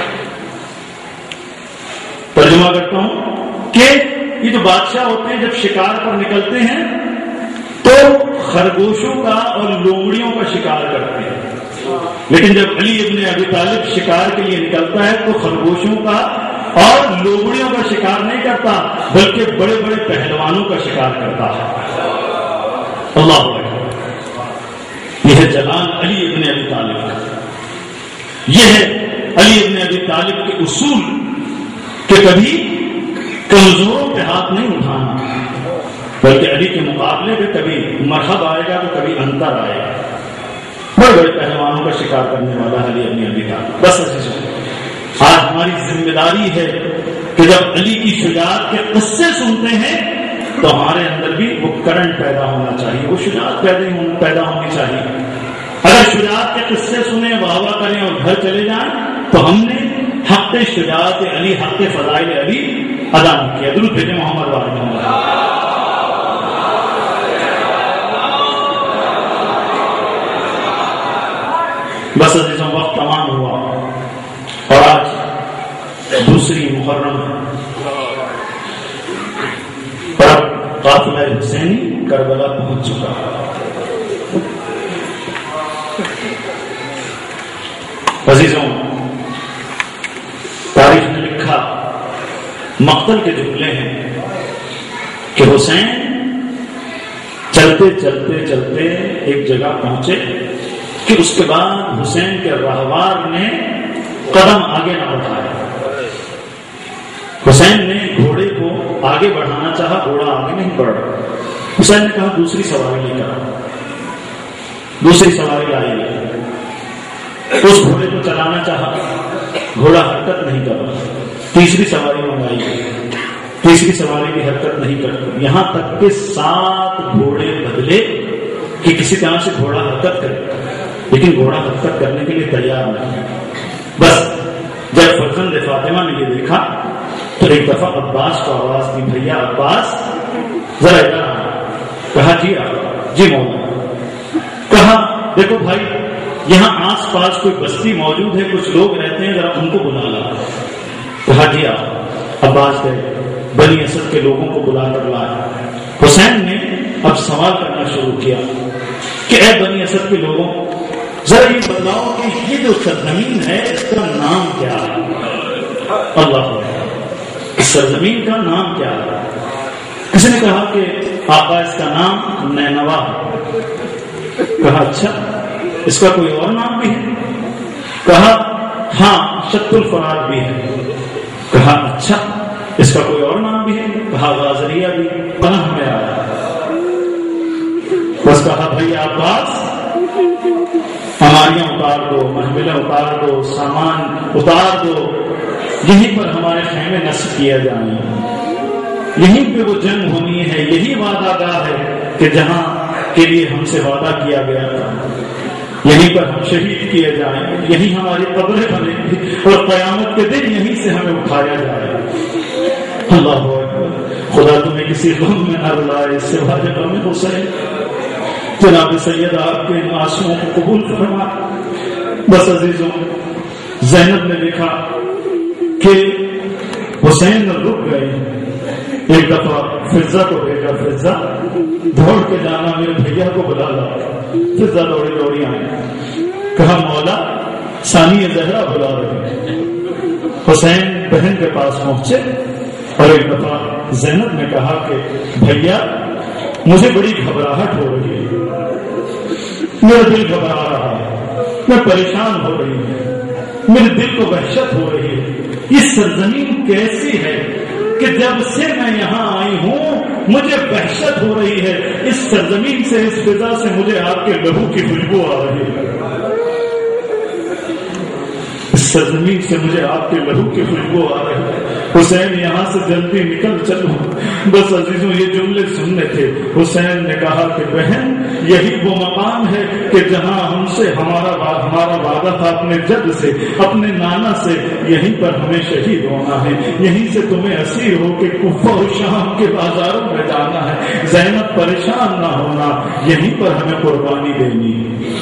ترجمہ کرتا ہوں کہ یہ جو بادشاہ ہوتے ہیں جب شکار پر نکلتے ہیں تو خرگوشوں کا اور لومڑیوں کا شکار کرتے ہیں، لیکن جب علی ابن ابی طالب شکار کے لیے نکلتا ہے تو خرگوشوں کا اور لومڑیوں کا شکار نہیں کرتا بلکہ بڑے بڑے پہلوانوں کا شکار کرتا ہے۔ اللہ اکبر، یہ ہے جلال علی ابن ابی طالب کا، یہ ہے علی ابن ابی طالب کے اصول کہ کبھی کمزوروں پہ ہاتھ نہیں اٹھانا، بلکہ علی کے مقابلے میں کبھی مرحب آئے گا تو کبھی انتر آئے گا۔ بڑے بڑے پہلوانوں کا شکار کرنے والا علی ابن ابی طالب۔ بس آج ہماری ذمہ داری ہے کہ جب علی کی شجاعت کے قصے سنتے ہیں تو ہمارے اندر بھی وہ کرنٹ پیدا ہونا چاہیے، وہ شجاعت پیدا ہونی چاہیے۔ اگر شجاعت کے قصے سنیں، واہ واہ کریں اور گھر چلے جائیں تو ہم نے حق شجاعت علی، حق فضائل علی ادا نہیں کیا۔ درود بھیجیں محمد وعلیہ محمد۔ بس عزیزوں، وقت تمام ہوا اور آج دوسری محرم ہے اور اب قافلہ حسینی کربلا پہنچ چکا ہے۔ عزیزوں، تاریخ نے لکھا، مقتل کے جملے ہیں کہ حسین چلتے چلتے چلتے ایک جگہ پہنچے کہ اس کے بعد حسین کے رہوار نے قدم آگے نہ بڑھایا. حسین نے گھوڑے کو آگے بڑھانا چاہا، گھوڑا آگے نہیں بڑھ رہا. حسین نے کہا دوسری سواری لے کر، دوسری سواری لائی. اس گھوڑے کو چلانا چاہا، گھوڑا حرکت نہیں کر رہا. تیسری سواری منگائی، تیسری سواری بھی حرکت نہیں کرتی. یہاں تک کہ 7 گھوڑے بدلے کہ کسی طرح سے گھوڑا حرکت کرے، لیکن گھوڑا حرکت کرنے کے لیے تیار نہیں. بس جب فرزند فاطمہ نے یہ دیکھا تو ایک دفعہ عباس کو آواز دی، بھیا عباس ذرا ادھر آنا. کہا جی جی مولا. کہا دیکھو بھائی یہاں آس پاس کوئی بستی موجود ہے، کچھ لوگ رہتے ہیں، ذرا ان کو بلا لا. کہا جی عباس گئے، بنی اسد کے لوگوں کو بلا کر لایا. حسین نے اب سوال کرنا شروع کیا کہ اے بنی اسد کے لوگوں، ذرا یہ بتلاؤ کہ یہ جو سرزمین ہے اس کا نام کیا ہے؟ اللہ، اس سرزمین کا نام کیا ہے؟ کسی نے کہا کہ آقا اس کا نام نینوا ہے. کہا اچھا اس کا کوئی اور نام بھی ہے؟ کہا ہاں شط الفرات بھی ہے. کہا اچھا اس کا کوئی اور نام بھی ہے؟ کہا غازریہ بھی. پناہ میں آیا. بس کہا بھائی عباس ہماریاں اتار دو، محملیں اتار دو، سامان اتار دو، یہیں پر ہمارے خیمے نصب کیا جائیں، یہیں پہ وہ جنگ ہونی ہے، یہی وعدہ گاہ ہے کہ جہاں کے لیے ہم سے وعدہ کیا گیا تھا، یہیں پر ہم شہید کیے جائیں، یہی ہماری قبریں بنیں گی اور قیامت کے دن یہیں سے ہمیں اٹھایا جائے. اللہ اکبر. خدا تمہیں کسی غم میں نہ رلائے سوائے غم حسین. جناب سید آپ کے آنسوؤں کو قبول فرما. بس عزیزوں، زینب نے دیکھا کہ حسین رک گئے. ایک دفعہ فضا کو بھیجا، فضا دوڑ کے جانا، میرے بھیا کو بلا لا. فضا دوڑی دوڑی آئی. کہا مولا ثانی زہرا بلا رہے. حسین بہن کے پاس پہنچے اور ایک دفعہ زینب نے کہا کہ بھیا مجھے بڑی گھبراہٹ ہو رہی ہے، میرا دل گھبرا رہا ہے، میں پریشان ہو رہی ہوں، میرے دل کو وحشت ہو رہی ہے. یہ سرزمین کیسی ہے کہ جب سے میں یہاں آئی ہوں مجھے وحشت ہو رہی ہے. اس سرزمین سے، اس فضا سے مجھے آپ کے لہو کی خوشبو آ رہی ہے. اس سرزمین سے مجھے آپ کے لہو کی خوشبو آ رہی ہے. حسین یہاں سے جلدی نکل چلو. بس عزیزوں یہ جملے سننے تھے. حسین نے کہا کہ بہن یہی وہ مقام ہے کہ جہاں ہم سے ہمارا وعدہ تھا اپنے جد سے، اپنے نانا سے، یہیں پر ہمیں شہید ہونا ہے، یہیں سے تمہیں اسیر ہو کے کوفہ و شام کے بازاروں میں جانا ہے. زینب پریشان نہ ہونا، یہیں پر ہمیں قربانی دینی.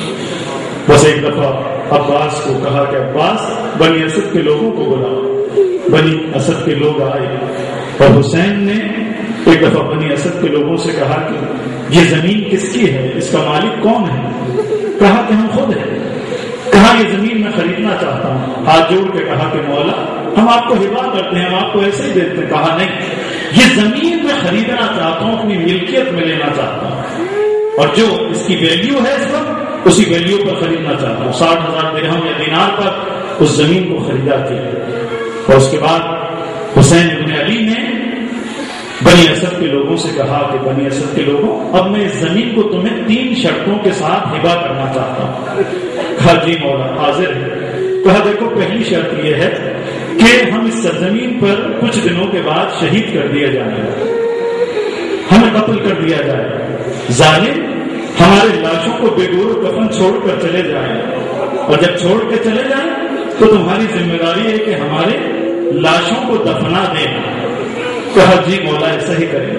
بس ایک دفعہ عباس کو کہا کہ عباس بنی اسد کے لوگوں کو بلاؤ. بنی اسد کے لوگ آئے اور حسین نے ایک دفعہ بنی اسد کے لوگوں سے کہا کہ یہ زمین کس کی ہے، اس کا مالک کون ہے؟ کہا کہ ہم خود ہیں. کہا یہ زمین میں خریدنا چاہتا ہوں. ہاتھ جوڑ کے کہا کہ مولا ہم آپ کو ہبا کرتے ہیں، ہم آپ کو ایسے ہی دیتے ہیں. کہا نہیں، یہ زمین میں خریدنا چاہتا ہوں، اپنی ملکیت میں لینا چاہتا ہوں، اور جو اس کی ویلیو ہے اس وقت اسی ویلیو پر خریدنا چاہتا ہوں. 60,000 درہم یا دینار پر اس زمین کو خریدا کیا. اور اس کے بعد حسین ابن علی نے بنی اسد کے لوگوں سے کہا کہ بنی اسد کے لوگوں اب میں اس زمین کو تمہیں 3 شرطوں کے ساتھ ہبا کرنا چاہتا ہوں. کہا جی مولا حاضر ہے. کہا دیکھو پہلی شرط یہ ہے کہ ہم اس سرزمین پر کچھ دنوں کے بعد شہید کر دیا جائے گا، ہمیں قتل کر دیا جائے گا، ظالم ہمارے لاشوں کو بے گور و کفن چھوڑ کر چلے جائیں، اور جب چھوڑ کے چلے جائیں تو تمہاری ذمہ داری ہے کہ ہمارے لاشوں کو دفنا دینا. کہا جی مولا ایسا ہی کریں.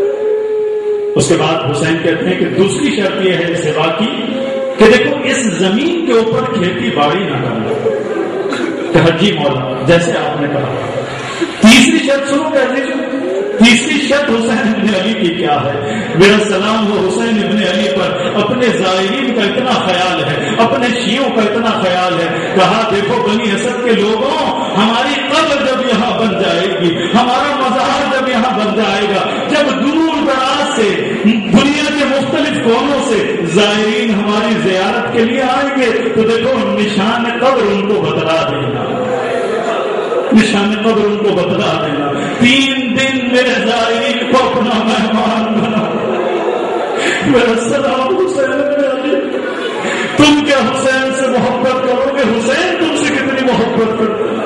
اس کے بعد حسین کہتے ہیں کہ دوسری شرط یہ ہے اس ہبا کی کہ دیکھو اس زمین کے اوپر کھیتی باڑی نہ کرنا. کہا جی مولا جیسے آپ نے کہا. تیسری شرط سنو کہتے ہیں، تیسری شرط حسین ابن علی کی کیا ہے؟ میرا سلام ہو حسین ابن علی پر، اپنے زائرین کا اتنا خیال ہے، اپنے شیعوں کا اتنا خیال ہے. کہا دیکھو بنی اسد کے لوگوں، ہماری قبر جب یہاں بن جائے گی، ہمارا مزار جب یہاں بن جائے گا، جب دور دراز سے دنیا کے مختلف کونوں سے زائرین ہماری زیارت کے لیے آئیں گے تو دیکھو نشان قبر ان کو بتلا دینا، نشان قبر ان کو بتلا دینا. 3 دن میرے زائرین کو اپنا مہمان بنا. میرا سلام حسین بن علی. تم کیا حسین سے محبت کرو گے؟ حسین تم سے کتنی محبت کرتے ہیں.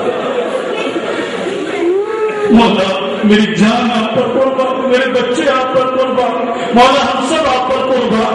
مولا میری جان آپ پر قربان، میرے بچے آپ پر قربان، مولا ہم سب آپ پر قربان.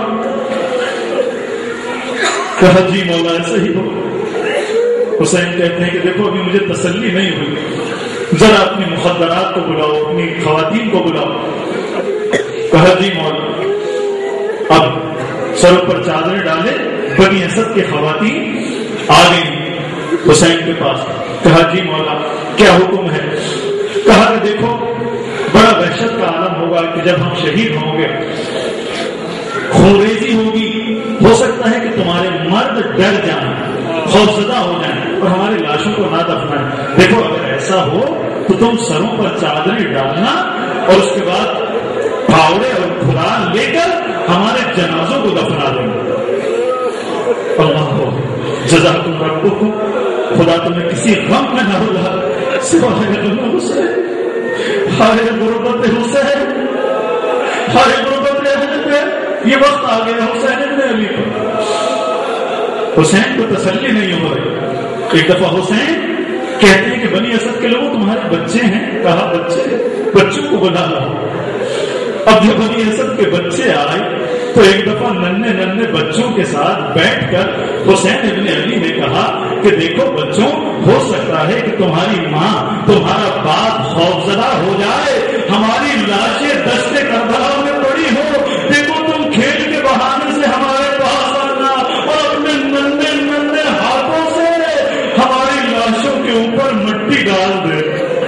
کہا جی مولا ایسے ہی ہو. حسین کہتے ہیں کہ دیکھو ابھی مجھے تسلی نہیں ہوئی، ذرا اپنی مخدرات کو بلاؤ، اپنی خواتین کو بلاؤ. کہا جی مولا. اب سر پر چادر ڈالے بنی اسد کے خواتین آ گئی حسین کے پاس. کہا جی مولا کیا حکم ہے؟ کہا کہ دیکھو بڑا وحشت کا عالم ہوگا کہ جب ہم شہید ہوں گے، خونریزی ہوگی، ہو سکتا ہے کہ تمہارے مرد ڈر جائیں، خوفزدہ ہو جائیں اور ہماری لاشوں کو نہ دفنائیں. دیکھو اگر ایسا ہو تو تم سروں پر چادریں ڈالنا اور اس کے بعد پھاوڑے اور قرآن لے کر ہمارے جنازوں کو دفنا دیں. اللہ ہو جزاکم ربکم، خدا تمہیں کسی غم میں نہ ہوگا سوائے حسین. ہائے غربت حسین، ہائے غربت اہل پہ. یہ وقت آ گیا حسین ابن علی پر. حسین کو تسلی نہیں ہو رہی. ایک دفعہ حسین کہتے ہیں کہ بنی اسد کے لوگوں تمہارے بچے ہیں. کہا بچے؟ بچوں کو بلا لاؤ. اب جب بنی اسد کے بچے آئے تو ایک دفعہ ننھے ننھے بچوں کے ساتھ بیٹھ کر حسین ابن علی نے کہا کہ دیکھو بچوں، ہو سکتا ہے کہ تمہاری ماں تمہارا باپ خوفزدہ ہو جائے، ہماری لاشیں دشت کربلا میں پڑی ہو. دیکھو تم کھیل کے بہانے سے ہمارے پاس آنا اور اپنے ننھے ننھے ہاتھوں سے ہماری لاشوں کے اوپر مٹی ڈال دے.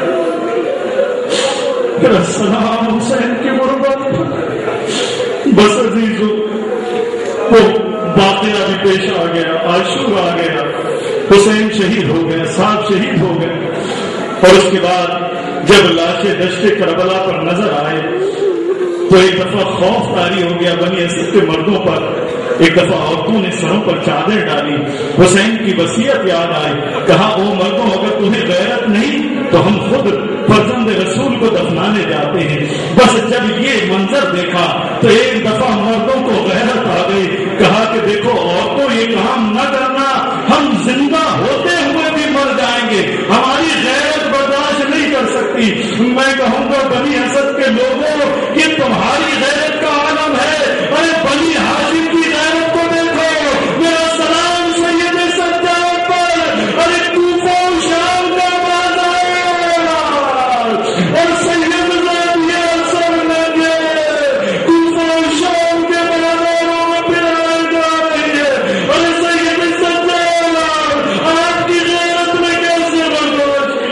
السلام حسین کی غربت. بس عزیزو وہ باقیہ بھی پیش آ گیا، عاشور آ گیا، حسین شہید ہو گئے، صاحب شہید ہو گئے. اور اس کے بعد جب لاشیں دشت کربلا پر نظر آئے تو ایک دفعہ خوف طاری ہو گیا بنی اسد کے مردوں پر. ایک دفعہ عورتوں نے سروں پر چادر ڈالی. حسین کی وصیت یاد آئی. کہا او مردوں اگر تمہیں غیرت نہیں تو ہم خود فرزند رسول کو دفنانے جاتے ہیں. بس جب یہ منظر دیکھا تو ایک دفعہ مردوں کو غیرت آ گئی. کہا کہ دیکھو عورتوں یہ کام نہ کرنا، ہم زندہ ہوتے ہوئے بھی مر جائیں گے، ہماری غیرت برداشت نہیں کر سکتی. میں کہوں گا بنی اسد کے لوگوں یہ تمہاری غیرت کا عالم ہے. ارے بنی ہاشم کی غیرت کو دیکھو. میرا سلام سید سجاد پر. ارے کوفہ و شام کا بازار اور سید زادیہ اثر لگے کوفہ و شام کے بازاروں میں پھرائی جا رہی ہے. ارے سید سجاد آپ کی غیرت میں کیسے برداشت کی؟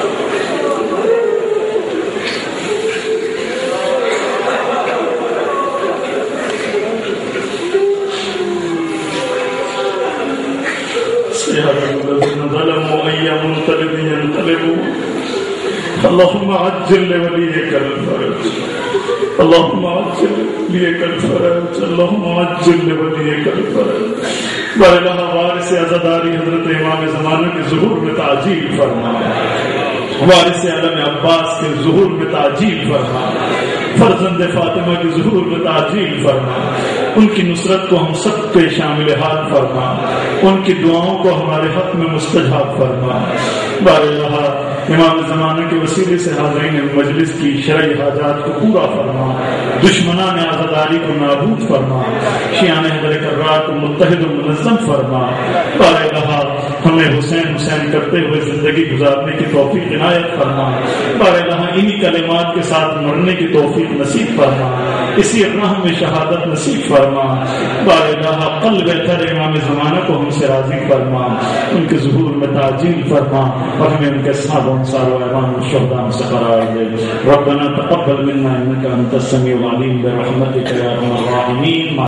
الذين ظلموا أي منقلب ينقلبون. اللهم عجل لوليك الفرج، اللهم عجل لوليك الفرج، اللهم عجل لوليك الفرج. بارگاہ وارث عزاداری حضرت امام زمانہ کے ظہور میں تعجیل فرما، وارث عالم عباس کے ظہور میں تعجیل فرما، فرزند فاطمہ کے ظہور میں تعجیل فرما. ان کی نصرت کو ہم سب پہ شامل حال فرما، ان کی دعاؤں کو ہمارے حق میں مستجاب فرما. بارگاہ امام زمانہ کے وسیلے سے حاضرین مجلس کی شرعی حاجات کو پورا فرما، دشمنان عزاداری کو نابود فرما، شیعان حیدر کرار کو متحد و منظم فرما. بارگاہ ہمیں حسین حسین کرتے ہوئے زندگی گزارنے کی توفیق عنایت فرما. بارگاہ انہی کلمات کے ساتھ مرنے کی توفیق نصیب فرما، اسی راہ میں شہادت نصیب فرما. بارگاہ قلب تر امام زمانہ کو ہم سے راضی فرما، ان کے ظہور میں تعجیل فرما اور ہمیں ان کے صحابہ انصار و ایمان الشہداء سے قرار دے. ربنا تقبل منا انك انت السميع العليم برحمتك يا ارحم الراحمين.